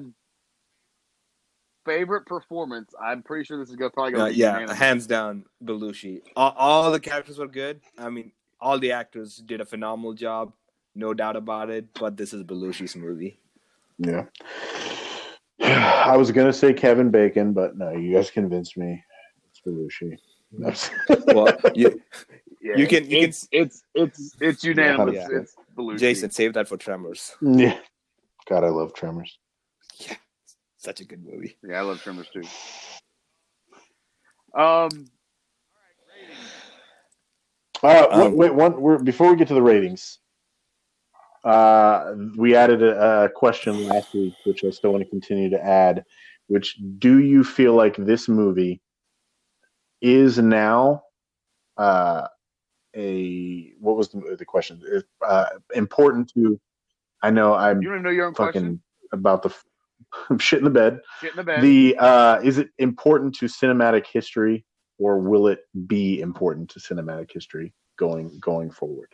Favorite performance? I'm pretty sure this is probably going to be hands down Belushi. All the characters were good. I mean, all the actors did a phenomenal job, no doubt about it. But this is Belushi's movie. Yeah. I was gonna say Kevin Bacon, but no, you guys convinced me. It's Belushi. Well, you can. It's unanimous. Yeah. It's Belushi. Jason, save that for Tremors. Yeah. God, I love Tremors. Yeah, such a good movie. Yeah, I love Tremors too. Wait, before we get to the ratings, we added a question last week, which I still want to continue to add. Which, do you feel like this movie is now what was the question? Important to? I know I'm. You don't know your own fucking question about shit in the bed. Shit in the bed. Is it important to cinematic history, or will it be important to cinematic history going forward?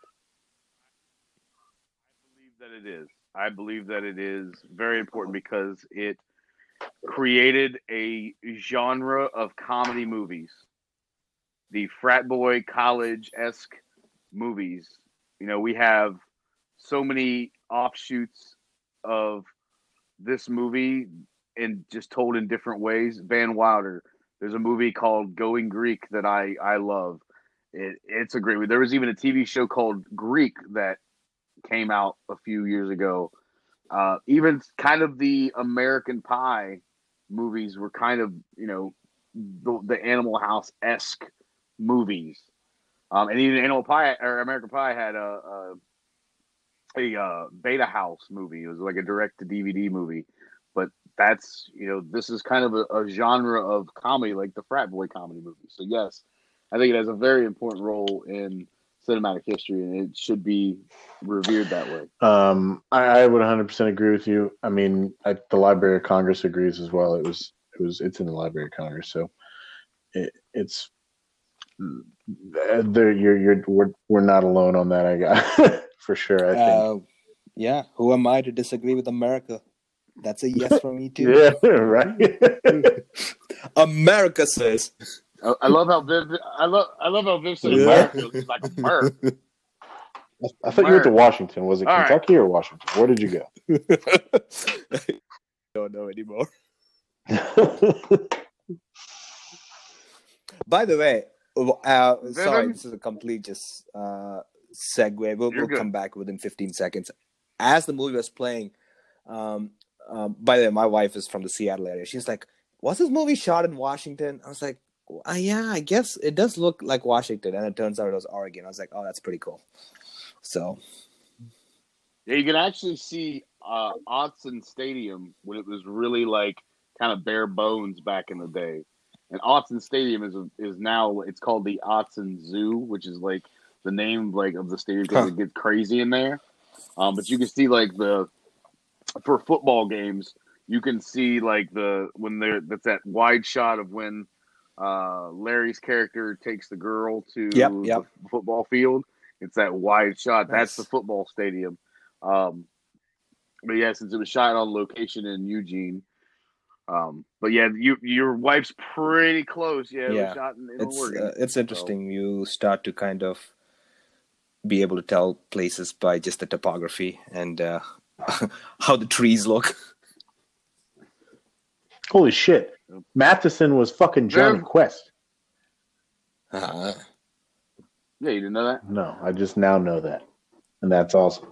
I believe that it is very important because it created a genre of comedy movies. The frat boy college-esque movies. You know, we have so many offshoots of this movie and just told in different ways. Van Wilder. There's a movie called Going Greek that I love. It's a great movie. There was even a TV show called Greek that came out a few years ago. Even kind of the American Pie movies were kind of, you know, the Animal House-esque movies. And even Animal Pie or American Pie had a Beta House movie. It was like a direct-to-DVD movie. But that's, you know, this is kind of a genre of comedy, like the frat boy comedy movie. So, yes, I think it has a very important role in cinematic history, and it should be revered that way. I would 100% agree with you. I mean, the Library of Congress agrees as well. It's in the Library of Congress, so it's there. We're not alone on that. I got for sure. I think. Yeah. Who am I to disagree with America? That's a yes for me too. Yeah, right. America says. I love how Viv. I love how Viv said America. It's like America. I thought you went to Washington. Was it Kentucky or Washington? Where did you go? Don't know anymore. By the way, sorry, this is a complete just segue. We'll come back within 15 seconds. As the movie was playing, by the way, my wife is from the Seattle area. She's like, "Was this movie shot in Washington?" I was like, yeah, I guess it does look like Washington, and it turns out it was Oregon. I was like, oh, that's pretty cool. So, yeah, you can actually see Autzen Stadium when it was really like kind of bare bones back in the day. And Autzen Stadium is now it's called the Autzen Zoo, which is like the name like of the stadium because it gets crazy in there. But you can see like for football games, you can see like that's that wide shot of when Larry's character takes the girl to the football field. It's that wide shot. Nice. That's the football stadium. But yeah, since it was shot on location in Eugene. But yeah, your wife's pretty close. Yeah, it was shot in Oregon. It's interesting. So. You start to kind of be able to tell places by just the topography and how the trees look. Holy shit. Matheson was fucking Johnny Quest. Uh-huh. Yeah, you didn't know that? No, I just now know that. And that's awesome.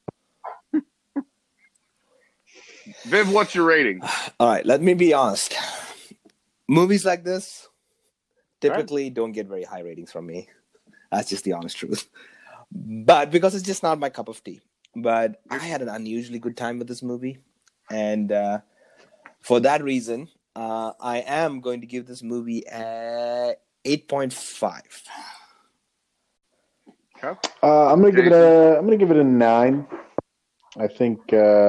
Viv, what's your rating? All right, let me be honest. Movies like this typically don't get very high ratings from me. That's just the honest truth. But because it's just not my cup of tea. But I had an unusually good time with this movie. And for that reason, I am going to give this movie a 8.5. Okay. I'm gonna give it a 9. I think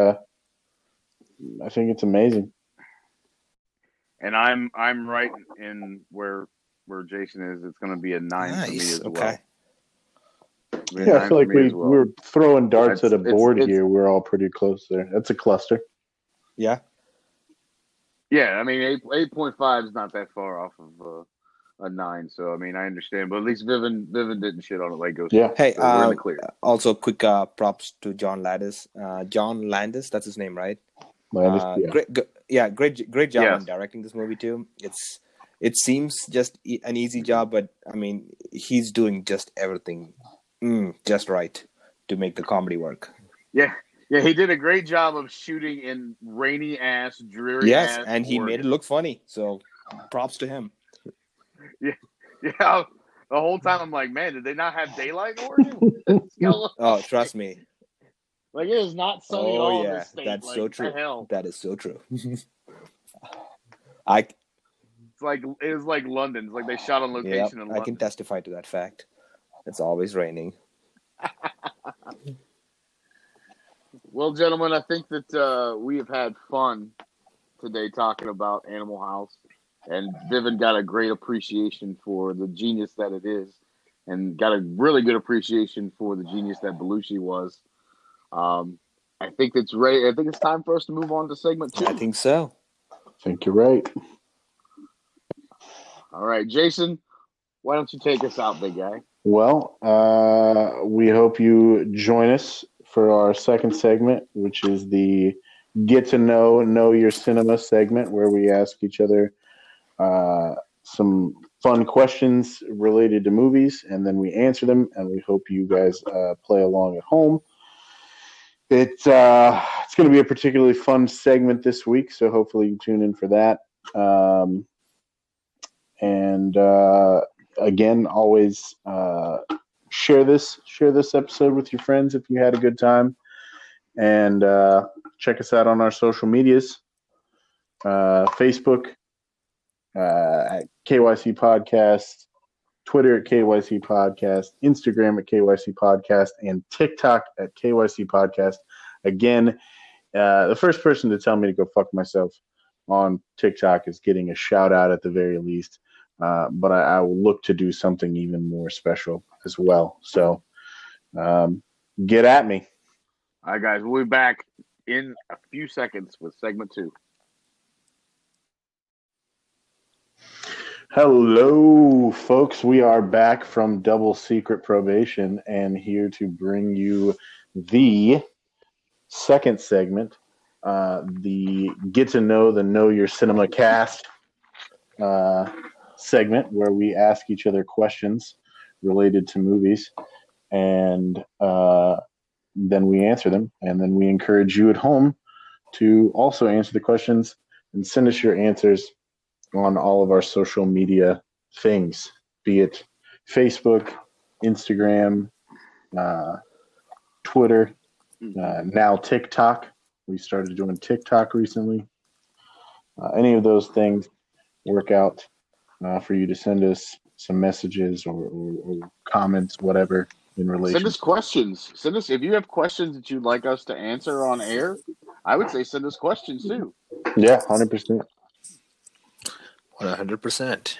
it's amazing. And I'm right in where Jason is. It's going to be a 9 for me as well. Yeah, I feel like we're throwing darts at a board here. We're all pretty close there. That's a cluster. Yeah. Yeah, I mean, 8.5 is not that far off of a 9. So, I mean, I understand. But at least Vivian didn't shit on it like Ghost. Yeah. Hey, so we're in the clear. Also, quick props to John Landis. John Landis, that's his name, right? Landis, Great job in directing this movie, too. It seems just an easy job, but, I mean, he's doing just everything just right to make the comedy work. Yeah, he did a great job of shooting in rainy-ass, dreary-ass Yes, and he Oregon. made it look funny, so props to him. Yeah. The whole time I'm like, man, did they not have daylight in Oregon? Oh, trust me. Like, it is not sunny at all in this state. That's like, so true. Hell? That is so true. It's like London. It's like they shot on location in London. I can testify to that fact. It's always raining. Well, gentlemen, I think that we have had fun today talking about Animal House. And Vivian got a great appreciation for the genius that it is. And got a really good appreciation for the genius that Belushi was. I think it's ready. I think it's time for us to move on to segment 2. I think so. I think you're right. All right, Jason, why don't you take us out, big guy? Well, we hope you join us for our second segment, which is the Get to Know Your Cinema segment, where we ask each other some fun questions related to movies, and then we answer them, and we hope you guys play along at home. It's going to be a particularly fun segment this week, so hopefully you tune in for that. Again, always share this episode with your friends if you had a good time, and check us out on our social medias: Facebook at KYC Podcast, Twitter at KYC Podcast, Instagram at KYC Podcast, and TikTok at KYC Podcast. Again, the first person to tell me to go fuck myself on TikTok is getting a shout out at the very least. But I will look to do something even more special as well. So get at me. All right, guys. We'll be back in a few seconds with segment 2. Hello, folks. We are back from Double Secret Probation and here to bring you the second segment, the Get to Know Your Cinema cast segment, where we ask each other questions related to movies, and then we answer them, and then we encourage you at home to also answer the questions and send us your answers on all of our social media things, be it Facebook, Instagram, Twitter, now TikTok. We started doing TikTok recently. Any of those things work out for you to send us some messages or comments, whatever, in relation. Send us questions. Send us if you have questions that you'd like us to answer on air. I would say send us questions too. Yeah, 100%. 100%.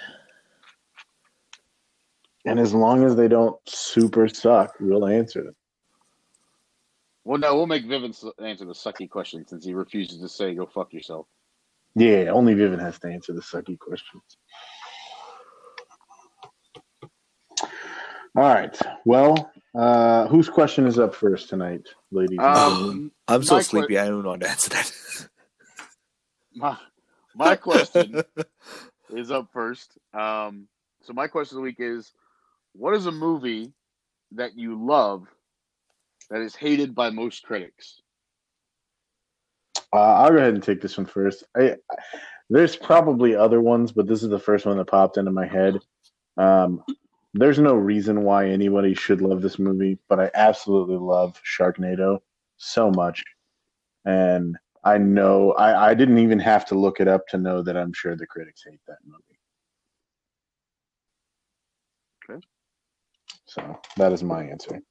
And as long as they don't super suck, we'll answer them. Well, no, we'll make Vivin answer the sucky question since he refuses to say "go fuck yourself." Yeah, only Vivin has to answer the sucky questions. All right. Well, whose question is up first tonight, ladies and gentlemen? I'm so sleepy. I don't want to answer that. My question is up first. So my question of the week is, what is a movie that you love that is hated by most critics? I'll go ahead and take this one first. There's probably other ones, but this is the first one that popped into my head. There's no reason why anybody should love this movie, but I absolutely love Sharknado so much. And I know I didn't even have to look it up to know that I'm sure the critics hate that movie. Okay. So that is my answer.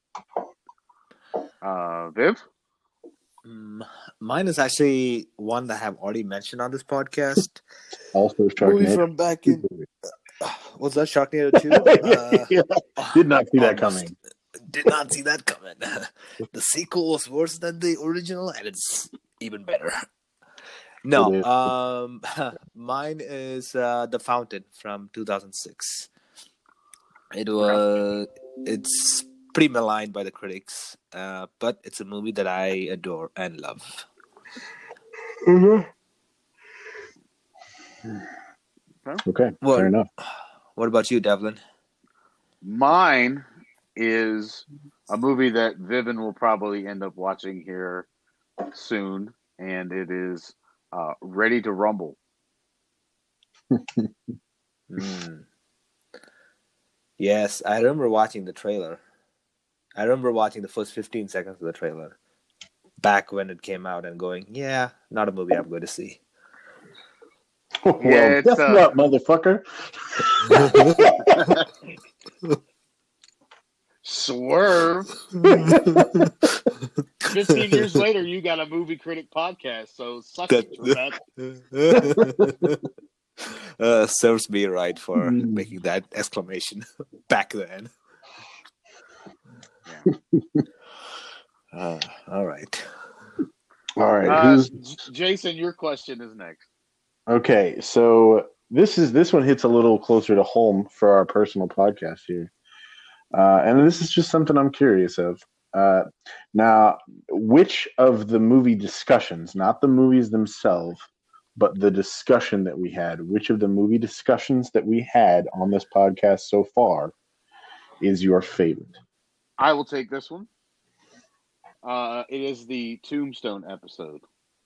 Viv? Mine is actually one that I have already mentioned on this podcast. Also Sharknado. Movie from back in... was that Sharknado 2? Yeah. Did not see that coming. Did not see that coming. The sequel was worse than the original, and it's even better. No, mine is The Fountain from 2006. It's pretty maligned by the critics, but it's a movie that I adore and love. Mm-hmm. Okay, fair enough. What about you, Devlin? Mine is a movie that Vivin will probably end up watching here soon, and it is Ready to Rumble. Yes, I remember watching the trailer. I remember watching the first 15 seconds of the trailer back when it came out and going, yeah, not a movie I'm going to see. Well, yeah, guess what, motherfucker? Swerve. 15 years later, you got a movie critic podcast, so suck it, Trebek. Serves me right for making that exclamation back then. Yeah. All right. All right. Jason, your question is next. Okay, so this one hits a little closer to home for our personal podcast here, and this is just something I'm curious of. Now, which of the movie discussions, not the movies themselves, but the discussion that we had, which of the movie discussions that we had on this podcast so far is your favorite? I will take this one. It is the Tombstone episode.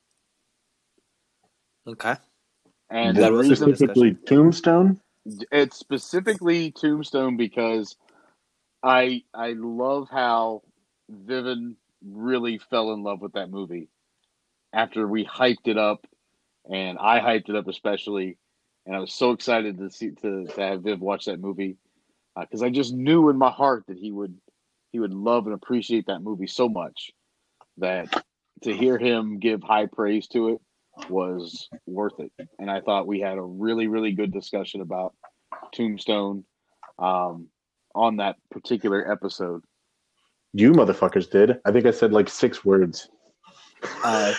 Okay. And that was specifically Tombstone? It's specifically Tombstone because I love how Vivin really fell in love with that movie after we hyped it up, and I hyped it up especially, and I was so excited to have Viv watch that movie because I just knew in my heart that he would love and appreciate that movie so much that to hear him give high praise to it was worth it. And I thought we had a really, really good discussion about Tombstone on that particular episode. You motherfuckers did. I think I said like 6 words. Well,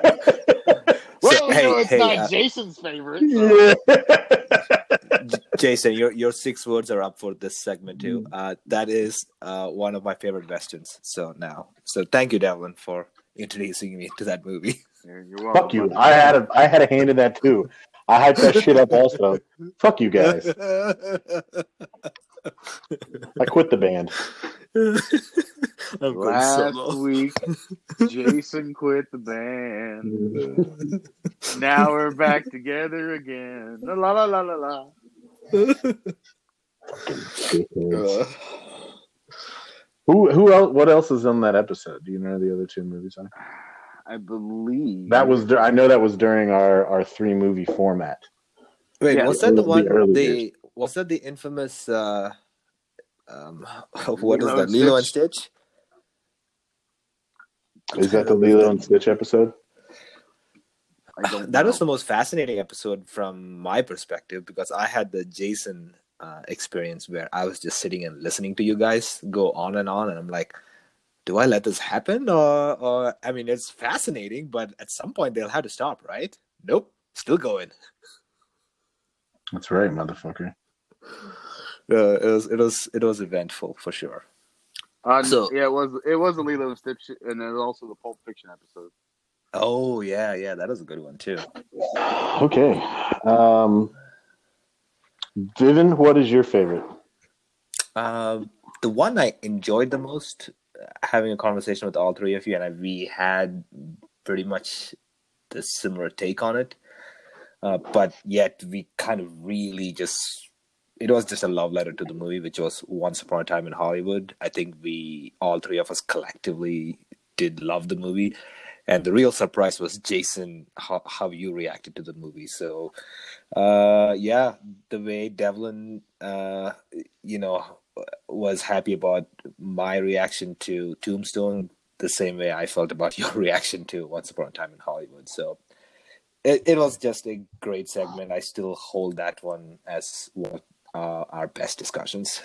it's not Jason's favorite. So. Yeah. Jason, your 6 words are up for this segment too. That is one of my favorite westerns. So thank you, Devlin, for introducing me to that movie. You're welcome. Fuck you. I had a hand in that too. I hyped that shit up also. Fuck you guys. I quit the band. Last week, Jason quit the band. Now we're back together again. La la la la la. Who else? What else is on that episode? Do you know the other 2 movies are? I believe that was. I know that was during our 3 movie format. Wait, Yeah. was that the The one? early days. Was that the infamous? What is Lilo that? and Lilo and Stitch? Stitch. Is that the Lilo and Stitch episode? I don't That know. was the most fascinating episode from my perspective because I had the Jason experience where I was just sitting and listening to you guys go on, and I'm like, do I let this happen? Or I mean, it's fascinating, but at some point they'll have to stop, right? Nope, still going. That's right, motherfucker. It was eventful for sure. So yeah, it was the Lilo and Stitch, and then also the Pulp Fiction episode. oh yeah, that was a good one too. Okay. Vivian, what is your favorite? The one I enjoyed the most, having a conversation with all three of you, and we had pretty much the similar take on it, but yet we kind of really it was just a love letter to the movie, which was Once Upon a Time in Hollywood. I think all three of us collectively did love the movie. And the real surprise was, Jason, how you reacted to the movie. So, the way Devlin, was happy about my reaction to Tombstone, the same way I felt about your reaction to Once Upon a Time in Hollywood. So it was just a great segment. I still hold that one as one of our best discussions.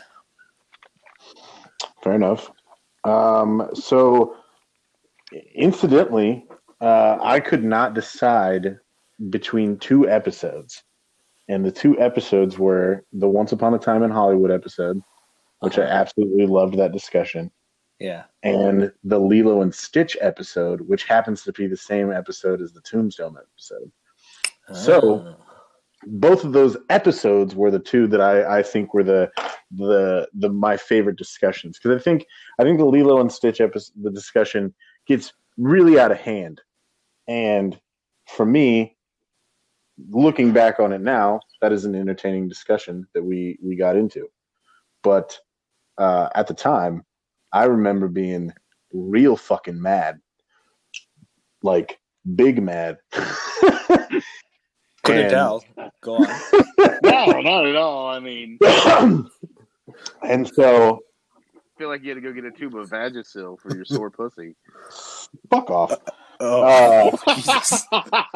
Fair enough. So, incidentally, I could not decide between two episodes. And the two episodes were the Once Upon a Time in Hollywood episode, which I absolutely loved that discussion. Yeah. And the Lilo and Stitch episode, which happens to be the same episode as the Tombstone episode. So both of those episodes were the two that I think were the my favorite discussions, because I think the Lilo and Stitch episode, the discussion gets really out of hand, and for me, looking back on it now, that is an entertaining discussion that we got into. But at the time, I remember being real fucking mad, like big mad. Couldn't tell. Go on. No, not at all. I mean, and so I feel like you had to go get a tube of Vagisil for your sore pussy. Fuck off. Jesus.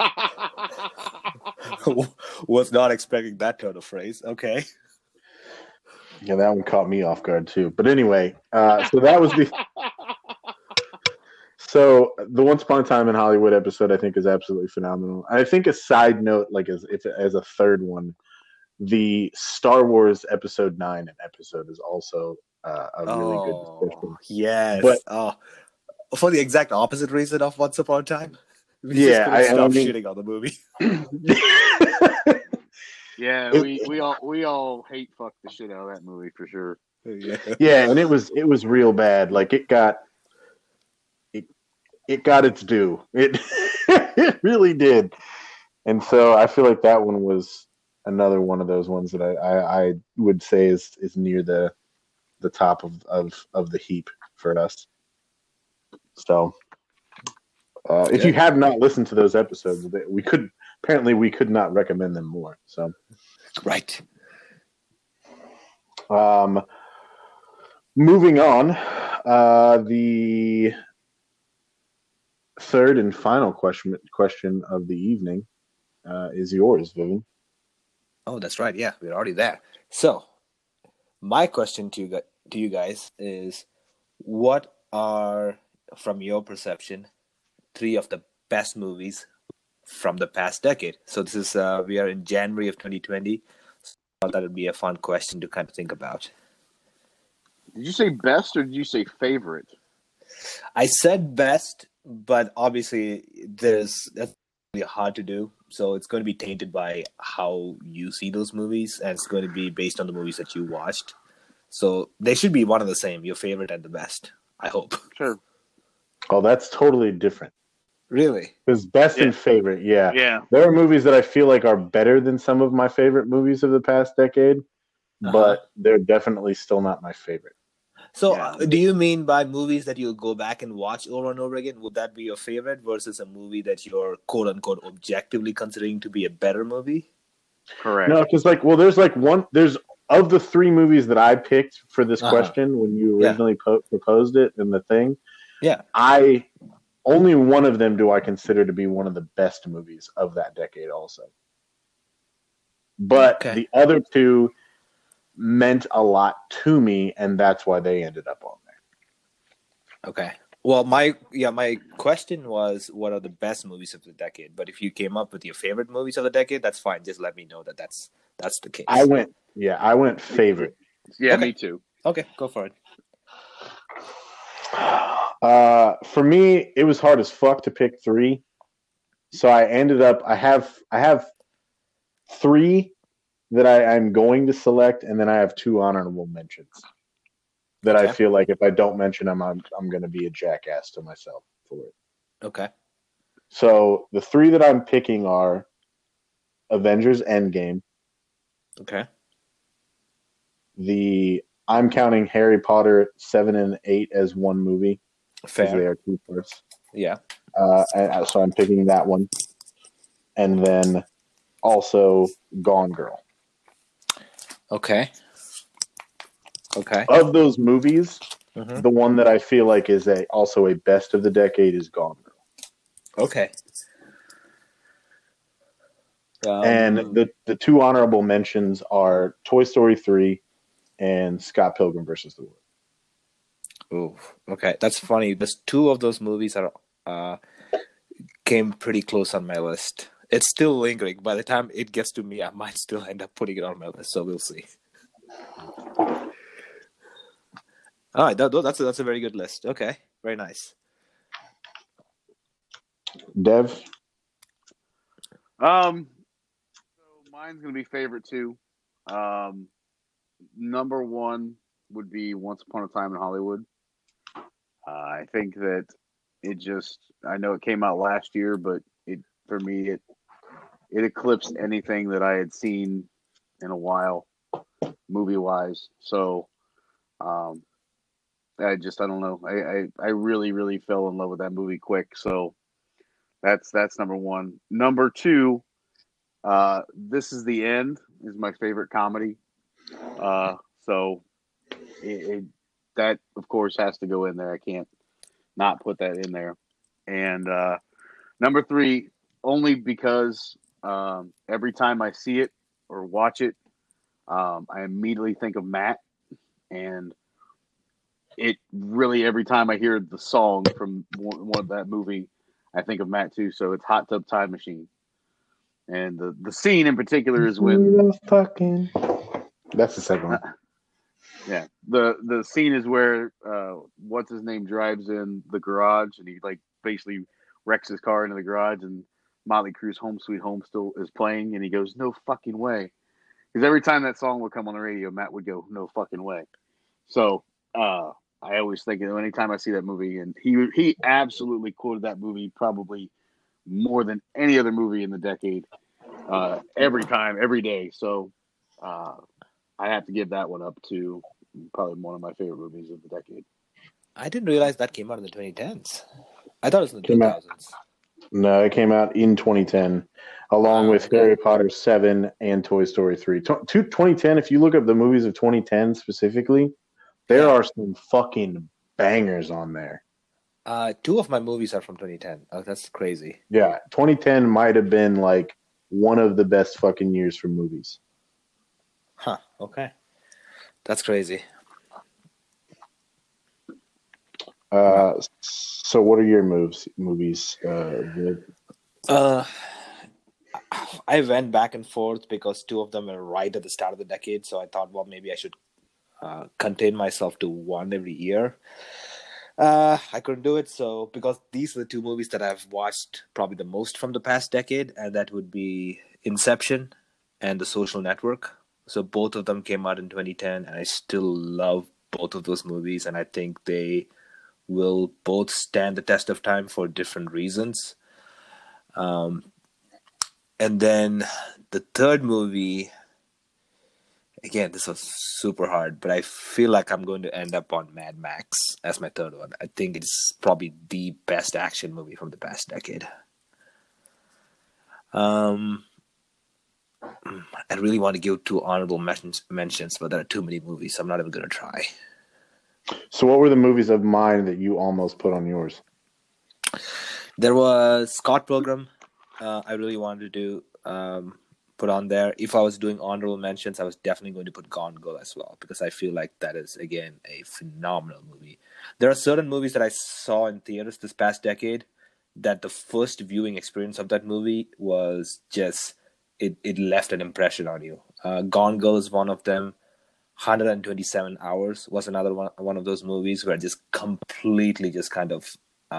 Was not expecting that turn of phrase. Okay. Yeah, that one caught me off guard too. But anyway, so that was the. So the Once Upon a Time in Hollywood episode, I think, is absolutely phenomenal. I think a side note, like as a third one, the Star Wars Episode 9 episode is also a really good discussion. Yes. But for the exact opposite reason of Once Upon a Time. We Yeah, just couldn't I stop mean- shitting on the movie. Yeah, we all hate fuck the shit out of that movie for sure. Yeah, and it was real bad. Like it got its due. It it really did. And so I feel like that one was another one of those ones that I would say is near the top of the heap for us. So if you have not listened to those episodes, we could not recommend them more. So right. Moving on, the third and final question of the evening is yours, Vivian. Oh, that's right. Yeah, we're already there. So, my question to you guys is, what are, from your perception, 3 of the best movies from the past decade? So this is we are in January of 2020. So I thought that would be a fun question to kind of think about. Did you say best or did you say favorite? I said best, but obviously that's really hard to do. So it's going to be tainted by how you see those movies, and it's going to be based on the movies that you watched. So they should be one and the same, your favorite and the best, I hope. Sure. Oh, that's totally different. Really? Because best and favorite, yeah. Yeah. There are movies that I feel like are better than some of my favorite movies of the past decade, but they're definitely still not my favorite. So do you mean by movies that you'll go back and watch over and over again? Would that be your favorite versus a movie that you're quote-unquote objectively considering to be a better movie? Correct. No, because there's of the three movies that I picked for this question when you originally proposed it in the thing. Yeah. Only one of them do I consider to be one of the best movies of that decade also. But the other two meant a lot to me, and that's why they ended up on there. Okay. Well, my question was, what are the best movies of the decade? But if you came up with your favorite movies of the decade, that's fine. Just let me know that's the case. I went favorite. Yeah, me too. Okay, go for it. For me, it was hard as fuck to pick three. So I ended up I have three that I'm going to select, and then I have two honorable mentions that I feel like if I don't mention them, I'm going to be a jackass to myself for it. Okay. So the three that I'm picking are Avengers Endgame. Okay. I'm counting Harry Potter 7 and 8 as one movie. Fair. They are two parts. Yeah. So I'm picking that one. And then also Gone Girl. Okay. Of those movies, the one that I feel like is also a best of the decade is Gone Girl. Okay. And the two honorable mentions are Toy Story 3 and Scott Pilgrim versus the World. Ooh, okay. That's funny. There's two of those movies are came pretty close on my list. It's still lingering. By the time it gets to me, I might still end up putting it on my list. So we'll see. All right, that's a very good list. Okay, very nice. Dev? So mine's gonna be favorite too. Number one would be Once Upon a Time in Hollywood. I think that I know it came out last year, but for me it eclipsed anything that I had seen in a while, movie wise. So, I don't know. I really, really fell in love with that movie quick. So that's number one. Number two, This Is the End is my favorite comedy. So that of course has to go in there. I can't not put that in there. And number three, only because every time I see it or watch it, I immediately think of Matt, and it really every time I hear the song from one of that movie, I think of Matt too. So it's Hot Tub Time Machine, and the scene in particular is when that's the second one. Yeah, the scene is where what's his name drives in the garage, and he like basically wrecks his car into the garage, and Motley Crue's Home Sweet Home still is playing, and he goes, "No fucking way," because every time that song would come on the radio, Matt would go, "No fucking way." So I always think, anytime I see that movie, and he absolutely quoted that movie probably more than any other movie in the decade, every time, every day. So I have to give that one up to probably one of my favorite movies of the decade. I didn't realize that came out in the 2010s. I thought it was in the 2000s. No, it came out in 2010, along with Harry Potter 7 and Toy Story 3. 2010, if you look up the movies of 2010 specifically, there are some fucking bangers on there. Two of my movies are from 2010. Oh, that's crazy. Yeah, 2010 might have been like one of the best fucking years for movies. Huh, okay. That's crazy. So what are your movies? I went back and forth because two of them were right at the start of the decade. So I thought, well, maybe I should contain myself to one every year. I couldn't do it. So because these are the two movies that I've watched probably the most from the past decade, and that would be Inception and The Social Network. So both of them came out in 2010, and I still love both of those movies, and I think they will both stand the test of time for different reasons. And then the third movie, again, this was super hard, but I feel like I'm going to end up on Mad Max as my third one. I think it's probably the best action movie from the past decade. I really want to give 2 honorable mentions, but there are too many movies, so I'm not even going to try. So what were the movies of mine that you almost put on yours? There was Scott Pilgrim. I really wanted to put on there. If I was doing honorable mentions, I was definitely going to put Gone Girl as well, because I feel like that is, again, a phenomenal movie. There are certain movies that I saw in theaters this past decade that the first viewing experience of that movie was just, it left an impression on you. Gone Girl is one of them. 127 Hours was another one of those movies where it just completely just kind of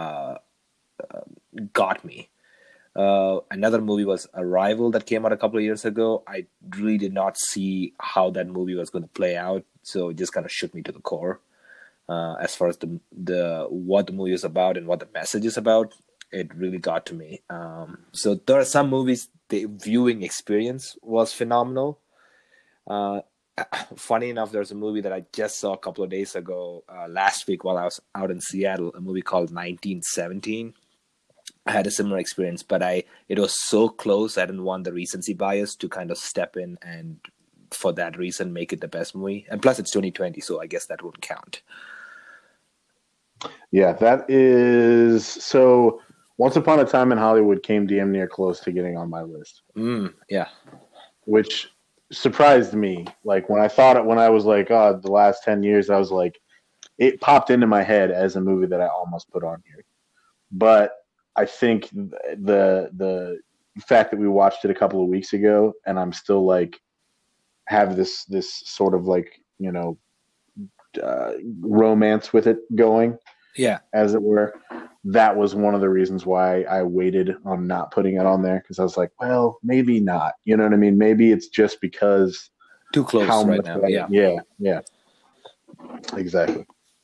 got me. Another movie was Arrival that came out a couple of years ago. I really did not see how that movie was going to play out, so it just kind of shook me to the core. As far as the what the movie is about and what the message is about, it really got to me. So there are some movies, the viewing experience was phenomenal. Funny enough, there's a movie that I just saw a couple of days ago, last week while I was out in Seattle, a movie called 1917. I had a similar experience, but it was so close, I didn't want the recency bias to kind of step in and for that reason make it the best movie. And plus it's 2020, so I guess that wouldn't count. Yeah, that is... So Once Upon a Time in Hollywood came damn near close to getting on my list. Yeah. Which surprised me. Like when I was like, oh, the last 10 years, I was like, it popped into my head as a movie that I almost put on here. But I think the fact that we watched it a couple of weeks ago and I'm still like have this sort of like, you know, romance with it going, as it were, that was one of the reasons why I waited on not putting it on there, because I was like, well, maybe not, you know what I mean? Maybe it's just because too close right now. Yeah, exactly.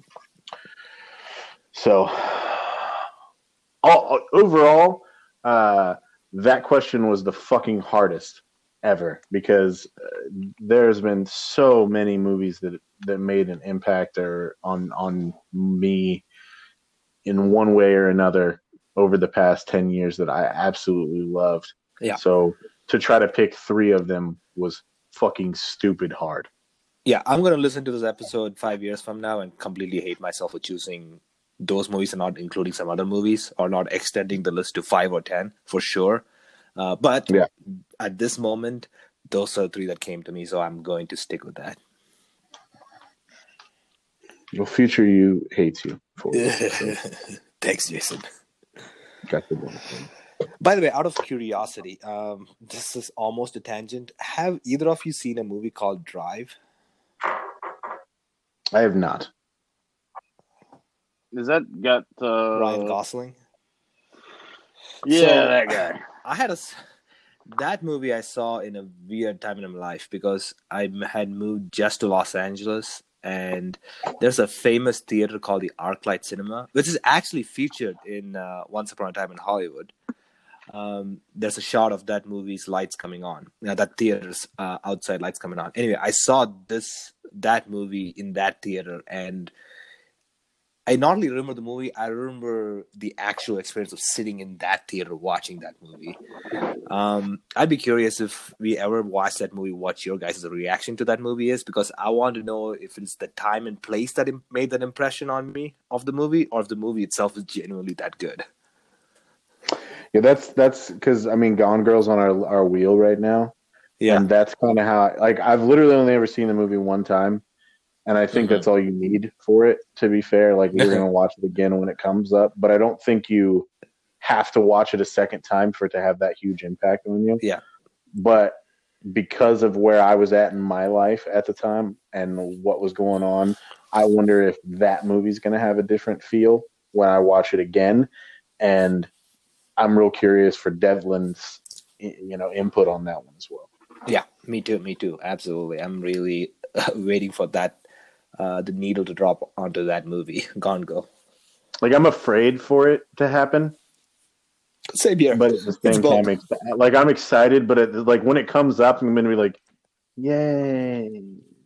So overall, that question was the fucking hardest ever, because there's been so many movies that made an impact or on me in one way or another over the past 10 years that I absolutely loved. Yeah. So to try to pick 3 of them was fucking stupid hard. Yeah, I'm going to listen to this episode 5 years from now and completely hate myself for choosing those movies and not including some other movies, or not extending the list to 5 or 10 for sure. But at this moment, those are 3 that came to me, so I'm going to stick with that. Well, future you hates you for it. Thanks, Jason. Got the one. By the way, out of curiosity, this is almost a tangent. Have either of you seen a movie called Drive? I have not. Is that got Ryan Gosling? Yeah, So, that guy. I had that movie I saw in a weird time in my life, because I had moved just to Los Angeles, and there's a famous theater called the ArcLight Cinema, which is actually featured in Once Upon a Time in Hollywood. There's a shot of that movie's lights coming on. That theater's outside lights coming on. Anyway, I saw that movie in that theater, and I not only remember the movie, I remember the actual experience of sitting in that theater watching that movie. I'd be curious if we ever watch that movie, what your guys' reaction to that movie is, because I want to know if it's the time and place that made that impression on me of the movie, or if the movie itself is genuinely that good. Yeah, that's because, I mean, Gone Girl's on our wheel right now. Yeah. And that's kind of how, like, I've literally only ever seen the movie one time. And I think that's all you need for it, to be fair. Like, we're going to watch it again when it comes up. But I don't think you have to watch it a second time for it to have that huge impact on you. Yeah. But because of where I was at in my life at the time and what was going on, I wonder if that movie's going to have a different feel when I watch it again. And I'm real curious for Devlin's, input on that one as well. Yeah, me too. Absolutely. I'm really waiting for that, the needle to drop onto that movie, Gone Girl. Like, I'm afraid for it to happen. Same here. But at the same time, like, I'm excited, but when it comes up, I'm going to be like, yay.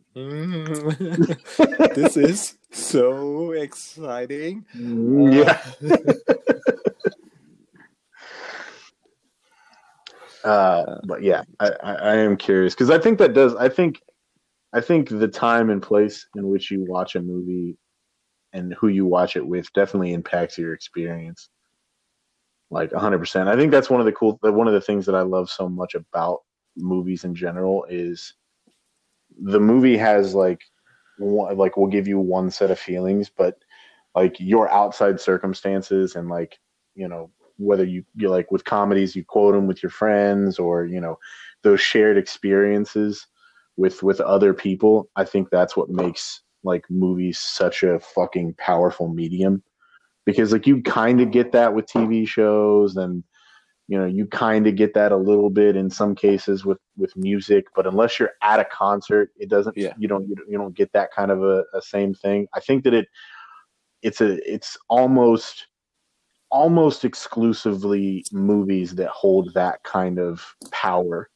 This is so exciting. Yeah. But yeah, I am curious because I think that does. I think the time and place in which you watch a movie and who you watch it with definitely impacts your experience. Like 100%. I think that's one of the things that I love so much about movies in general is the movie has like will give you one set of feelings, but like your outside circumstances and like, whether you like with comedies, you quote them with your friends or, those shared experiences with other people. I think that's what makes like movies such a fucking powerful medium, because like you kind of get that with TV shows and, you kind of get that a little bit in some cases with music, but unless you're at a concert, it doesn't, you don't get that kind of a same thing. I think that it's almost exclusively movies that hold that kind of power.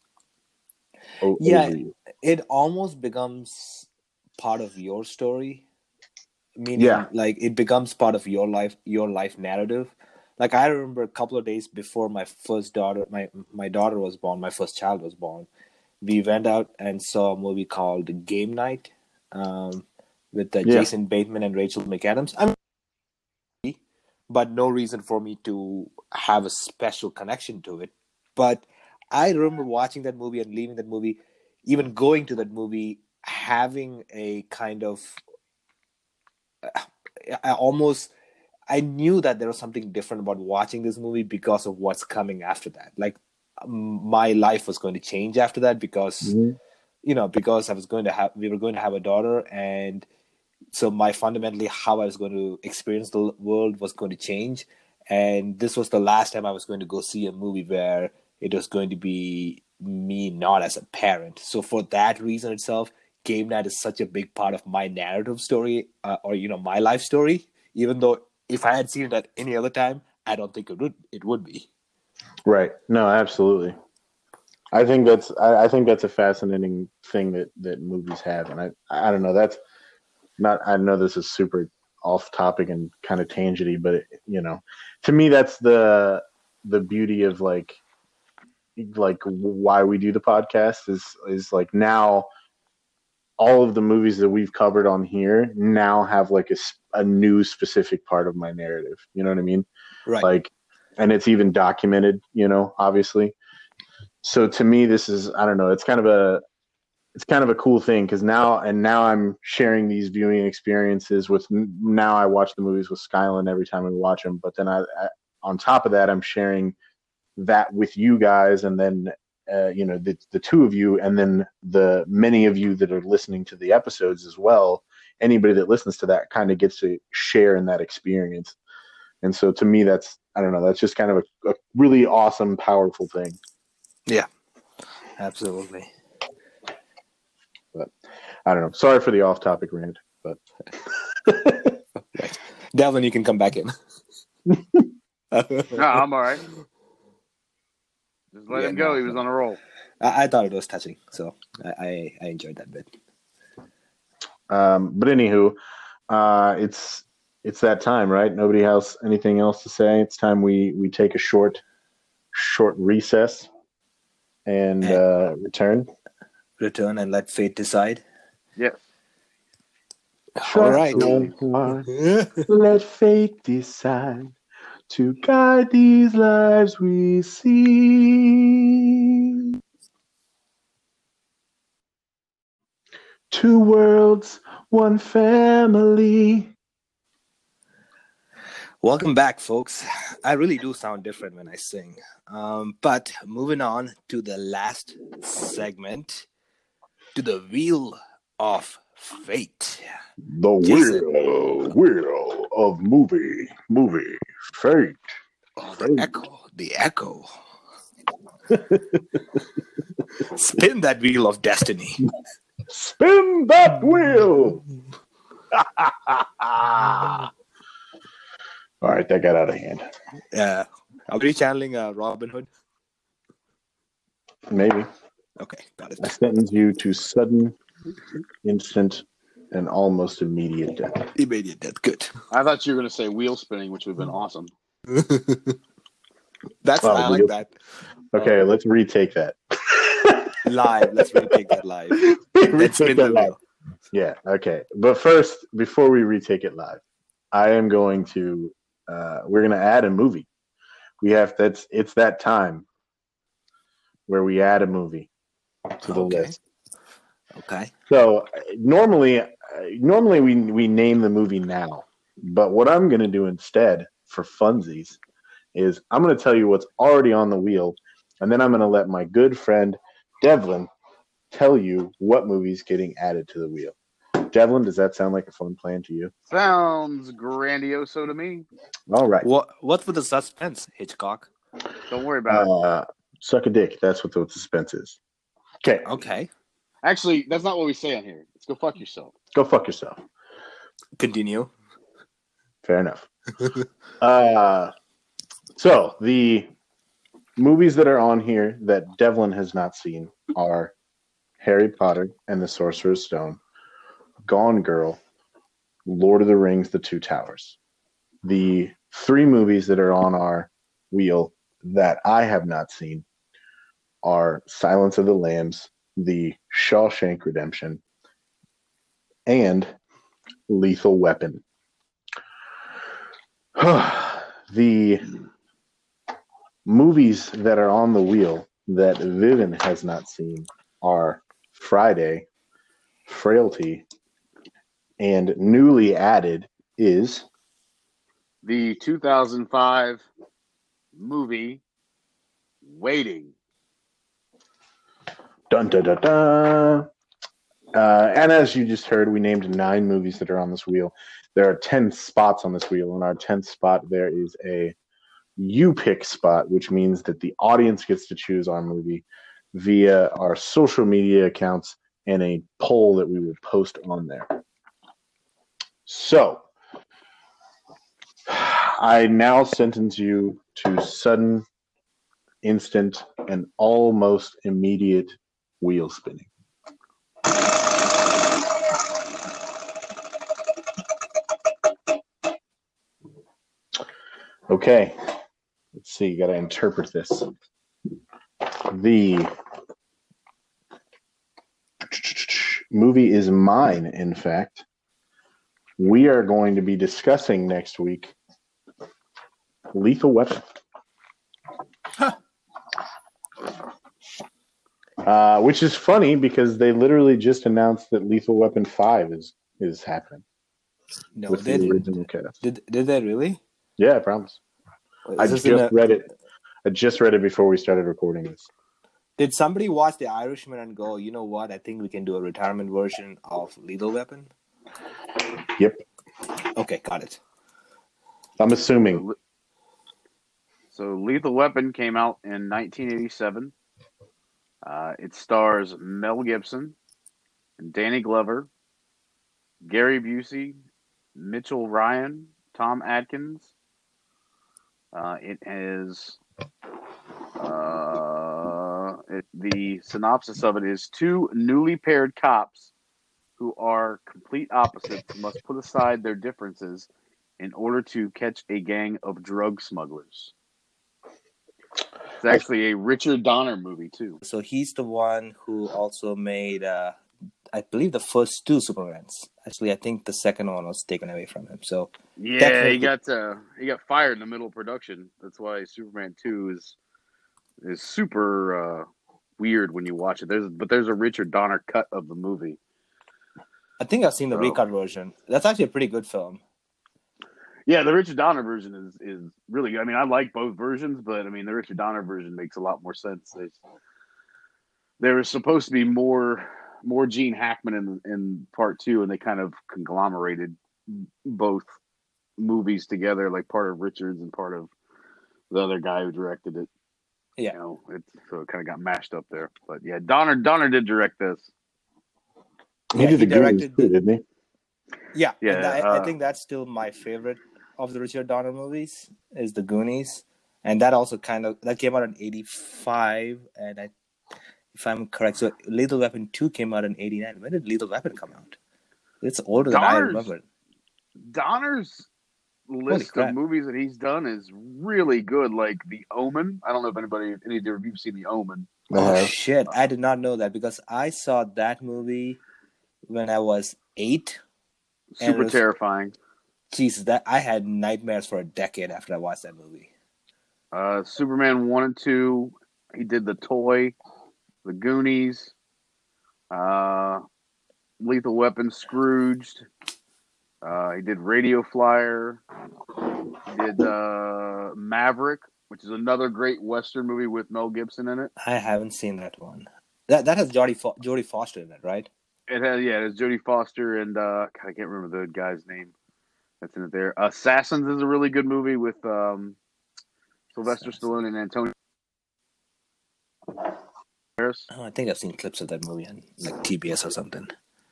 It almost becomes part of your story, meaning like it becomes part of your life narrative. Like I remember a couple of days before my first daughter, my daughter was born, my first child was born, we went out and saw a movie called Game Night with Jason Bateman and Rachel McAdams. But no reason for me to have a special connection to it. But I remember watching that movie and leaving that movie, even going to that movie, having a kind of, I knew that there was something different about watching this movie because of what's coming after that. Like my life was going to change after that because, because we were going to have a daughter, and so fundamentally how I was going to experience the world was going to change. And this was the last time I was going to go see a movie where it was going to be me not as a parent. So for that reason itself, Game Night is such a big part of my narrative story or my life story, even though if I had seen it at any other time, I don't think it would be. Right. No, absolutely. I think that's a fascinating thing that movies have. And I don't know, that's not, I know this is super off topic and kind of tangenty, but to me, that's the beauty of like why we do the podcast is like now all of the movies that we've covered on here now have like a new specific part of my narrative. You know what I mean? Right. Like, and it's even documented, obviously. So to me, this is, I don't know, it's kind of a cool thing because now I'm sharing these viewing experiences now I watch the movies with Skyland every time we watch them. But then I on top of that, I'm sharing that with you guys, and then the two of you, and then the many of you that are listening to the episodes as well. Anybody that listens to that kind of gets to share in that experience. And so to me, that's, I don't know, that's just kind of a really awesome, powerful thing. Yeah, absolutely. But I don't know. Sorry for the off-topic rant, but Devlin, you can come back in. No, I'm all right. Just let him go. He was on a roll. I thought it was touching, so I enjoyed that bit. But anywho, it's that time, right? Nobody has anything else to say. It's time we take a short recess and return. Return and let fate decide. Yes. All right. Let fate decide to guide these lives we see. Two worlds, one family. Welcome back, folks. I really do sound different when I sing. But moving on to the last segment, to the Wheel of Fate. The wheel of movie fate. Oh, the echo. Spin that wheel of destiny. Spin that wheel. All right, that got out of hand. Yeah. Are we channeling Robin Hood? Maybe. Okay, got it. I sentence you to sudden, instant, and almost immediate death. Immediate death, good. I thought you were going to say wheel spinning, which would have been awesome. I like that. Okay, let's retake that. Live. Let's retake that live. Let's Retake spin that the live. wheel. Yeah, okay. But first, before we retake it live, I am going to we're gonna add a movie. It's that time where we add a movie to the list. Okay. So normally we name the movie now, but what I'm gonna do instead for funsies is I'm gonna tell you what's already on the wheel, and then I'm gonna let my good friend Devlin tell you what movie's getting added to the wheel. Devlin, does that sound like a fun plan to you? Sounds grandioso to me. All right. What for the suspense, Hitchcock? Don't worry about it. Suck a dick. That's what the suspense is. Okay. Okay. Actually, that's not what we say on here. Let's go fuck yourself. Go fuck yourself. Continue. Fair enough. So the movies that are on here that Devlin has not seen are Harry Potter and the Sorcerer's Stone, Gone Girl, Lord of the Rings, The Two Towers. The 3 movies that are on our wheel that I have not seen are Silence of the Lambs, The Shawshank Redemption, and Lethal Weapon. The movies that are on the wheel that Vivian has not seen are Friday, Frailty, and newly added is the 2005 movie Waiting. Dun dun dun dun. And as you just heard, we named 9 movies that are on this wheel. There are 10 spots on this wheel. On our 10th spot, there is a you pick spot, which means that the audience gets to choose our movie via our social media accounts and a poll that we will post on there. So, I now sentence you to sudden, instant, and almost immediate wheel spinning. Okay, let's see, got to interpret this. The movie is mine, in fact. We are going to be discussing next week Lethal Weapon. Which is funny because they literally just announced that Lethal Weapon 5 is happening. No, with the original cast. Did they really? Yeah, I promise. I just read it. I just read it before we started recording this. Did somebody watch The Irishman and go, you know what? I think we can do a retirement version of Lethal Weapon? Yep. Okay, got it. I'm assuming. So Lethal Weapon came out in 1987. It stars Mel Gibson, Danny Glover, Gary Busey, Mitchell Ryan, Tom Atkins. It is the synopsis of it is 2 newly paired cops who are complete opposites must put aside their differences in order to catch a gang of drug smugglers. It's actually a Richard Donner movie too. So he's the one who also made, I believe, the first 2 Supermans. Actually, I think the second one was taken away from him. So yeah, he got fired in the middle of production. That's why Superman 2 is super weird when you watch it. There's a Richard Donner cut of the movie. I think I've seen the recut version. That's actually a pretty good film. Yeah, the Richard Donner version is really good. I mean, I like both versions, but I mean, the Richard Donner version makes a lot more sense. There was supposed to be more Gene Hackman in part 2, and they kind of conglomerated both movies together, like part of Richards and part of the other guy who directed it. Yeah, so it kind of got mashed up there. But yeah, Donner did direct this. He did the Goonies too, didn't he? Yeah. I think that's still my favorite of the Richard Donner movies is the Goonies, and that also that came out in 85, and if I'm correct, so Lethal Weapon 2 came out in 89. When did Lethal Weapon come out? It's older than I remember. Donner's list of movies that he's done is really good. Like The Omen. I don't know if any of you have seen The Omen. Oh shit! I did not know that because I saw that movie when I was 8. Super terrifying. Jesus, that I had nightmares for a decade after I watched that movie. Superman 1 and 2. He did The Toy, The Goonies, Lethal Weapon, Scrooged. He did Radio Flyer. He did Maverick, which is another great Western movie with Mel Gibson in it. I haven't seen that one. That has Jodie Foster in it, right? It has Jodie Foster and I can't remember the guy's name that's in it there. Assassins is a really good movie with Sylvester Stallone and Antonio Harris. Oh, I think I've seen clips of that movie on like TBS or something.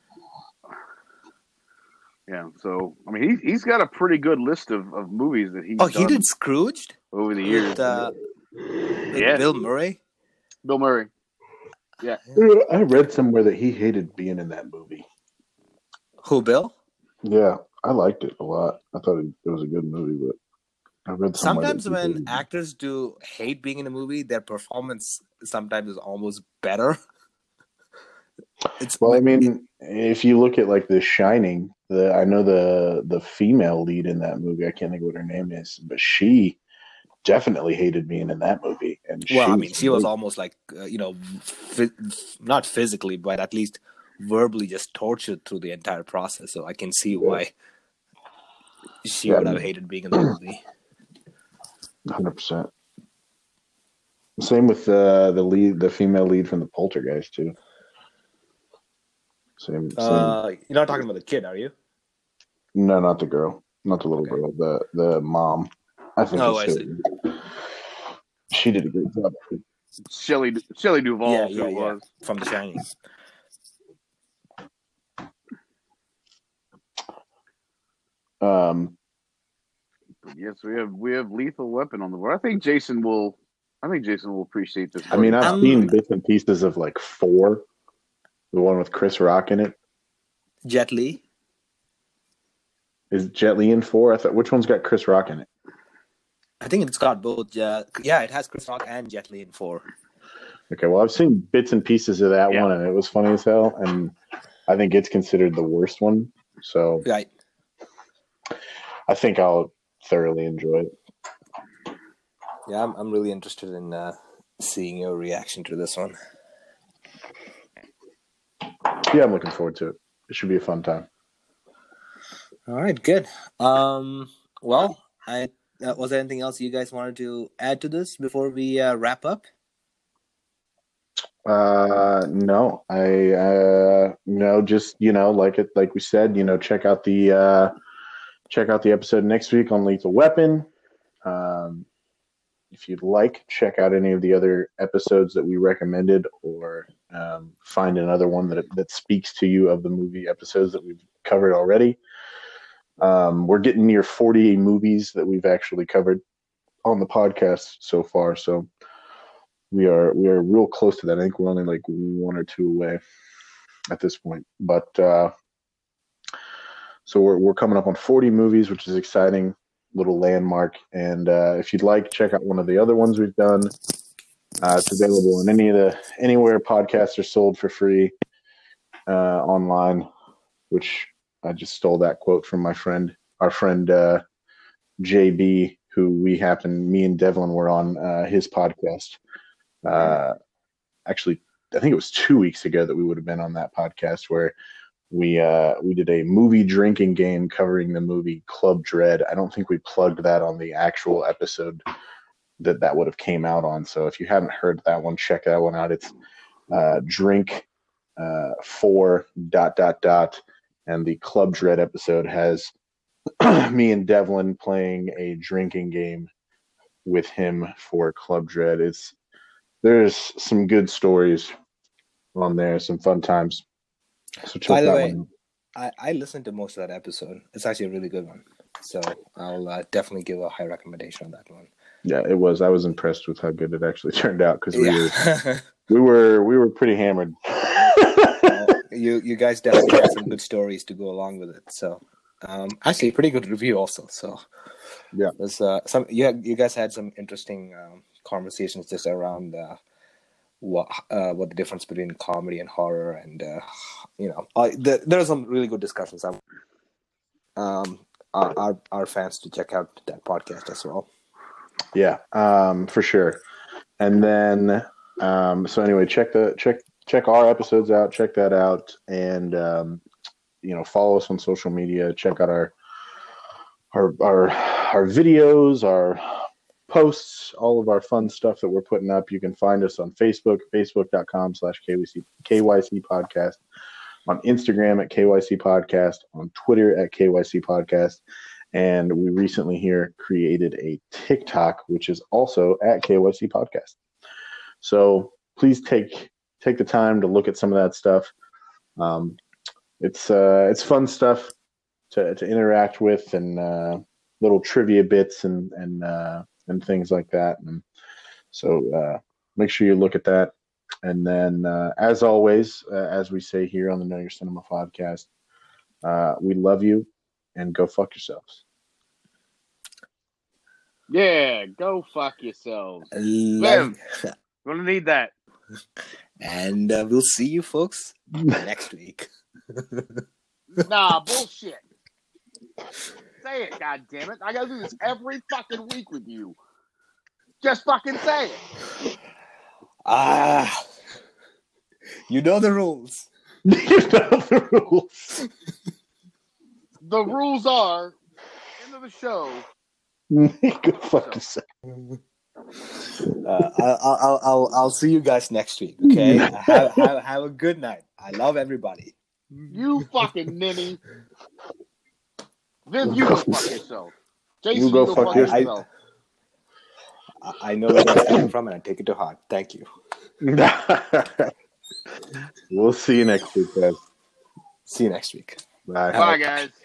Yeah, so I mean, he's got a pretty good list of movies that he's done. He did Scrooged over the years. With Bill Murray. Bill Murray. Yeah, I read somewhere that he hated being in that movie. Who, Bill? Yeah, I liked it a lot. I thought it was a good movie, but I read sometimes when actors do hate being in a movie, their performance sometimes is almost better. I mean, if you look at like The Shining, I know the female lead in that movie. I can't think of what her name is, but she definitely hated being in that movie. And she was almost like not physically, but at least verbally just tortured through the entire process. So I can see why she would have hated being in the movie. 100%. Same with the female lead from the Poltergeist too. Same. You're not talking about the kid, are you? No, not the girl, not the little girl. The mom. I think. Oh, I see. She did a great job. Shelley Duvall. Yeah, from The Shining. Yes, we have Lethal Weapon on the board. I think Jason will appreciate this. I mean, I've seen bits and pieces of like 4. The one with Chris Rock in it. Jet Li. Is Jet Li in 4? I thought, which one's got Chris Rock in it? I think it's got both. Yeah, it has Chris Rock and Jet Li in 4. Okay, well, I've seen bits and pieces of that one, and it was funny as hell. And I think it's considered the worst one. So, right. I think I'll thoroughly enjoy it. Yeah, I'm really interested in seeing your reaction to this one. Yeah, I'm looking forward to it. It should be a fun time. All right, good. Well, was there anything else you guys wanted to add to this before we wrap up? No, no, just like we said, check out the episode next week on Lethal Weapon. If you'd like, check out any of the other episodes that we recommended, or find another one that speaks to you of the movie episodes that we've covered already. We're getting near 40 movies that we've actually covered on the podcast so far, so we are real close to that. I think we're only like 1 or 2 away at this point, but so we're coming up on 40 movies, which is exciting. Little landmark. And if you'd like, check out one of the other ones we've done. It's available on anywhere podcasts are sold for free online, which I just stole that quote from our friend JB, who me and Devlin were on his podcast. Actually, I think it was 2 weeks ago that we would have been on that podcast where we did a movie drinking game covering the movie Club Dread. I don't think we plugged that on the actual episode that would have came out on. So if you haven't heard that one, check that one out. It's drink 4 ... And the Club Dread episode has me and Devlin playing a drinking game with him for Club Dread. There's some good stories on there, some fun times. So check By the that way, one out. I listened to most of that episode. It's actually a really good one. So I'll definitely give a high recommendation on that one. Yeah, it was. I was impressed with how good it actually turned out because we were pretty hammered. You guys definitely had some good stories to go along with it. So Actually, pretty good review also. So yeah, there's you guys had some interesting conversations just around what the difference between comedy and horror, and there are some really good discussions. Our fans to check out that podcast as well. Yeah, for sure. And then so anyway, check our episodes out. Check that out, and follow us on social media. Check out our videos, our posts, all of our fun stuff that we're putting up. You can find us on Facebook, facebook.com/KYC podcast, on Instagram at KYC podcast, on Twitter at KYC podcast, and we recently here created a TikTok, which is also at KYC podcast. So please take the time to look at some of that stuff. It's fun stuff to interact with, and little trivia bits and things like that. And so make sure you look at that. And then as always, as we say here on the Know Your Cinema podcast, we love you, and go fuck yourselves. Yeah, go fuck yourselves. Gonna need that. And we'll see you folks next week. Nah, bullshit. Say it, goddammit. I gotta do this every fucking week with you. Just fucking say it. You know the rules. You know the rules. The rules are, end of the show. Go fuck yourself. I'll see you guys next week. Okay. have a good night. I love everybody. You fucking ninny. Viv, you go fuck yourself. Jason, you go fuck yourself. I know where that's coming from, and I take it to heart. Thank you. We'll see you next week, guys. See you next week. Bye. Bye, guys.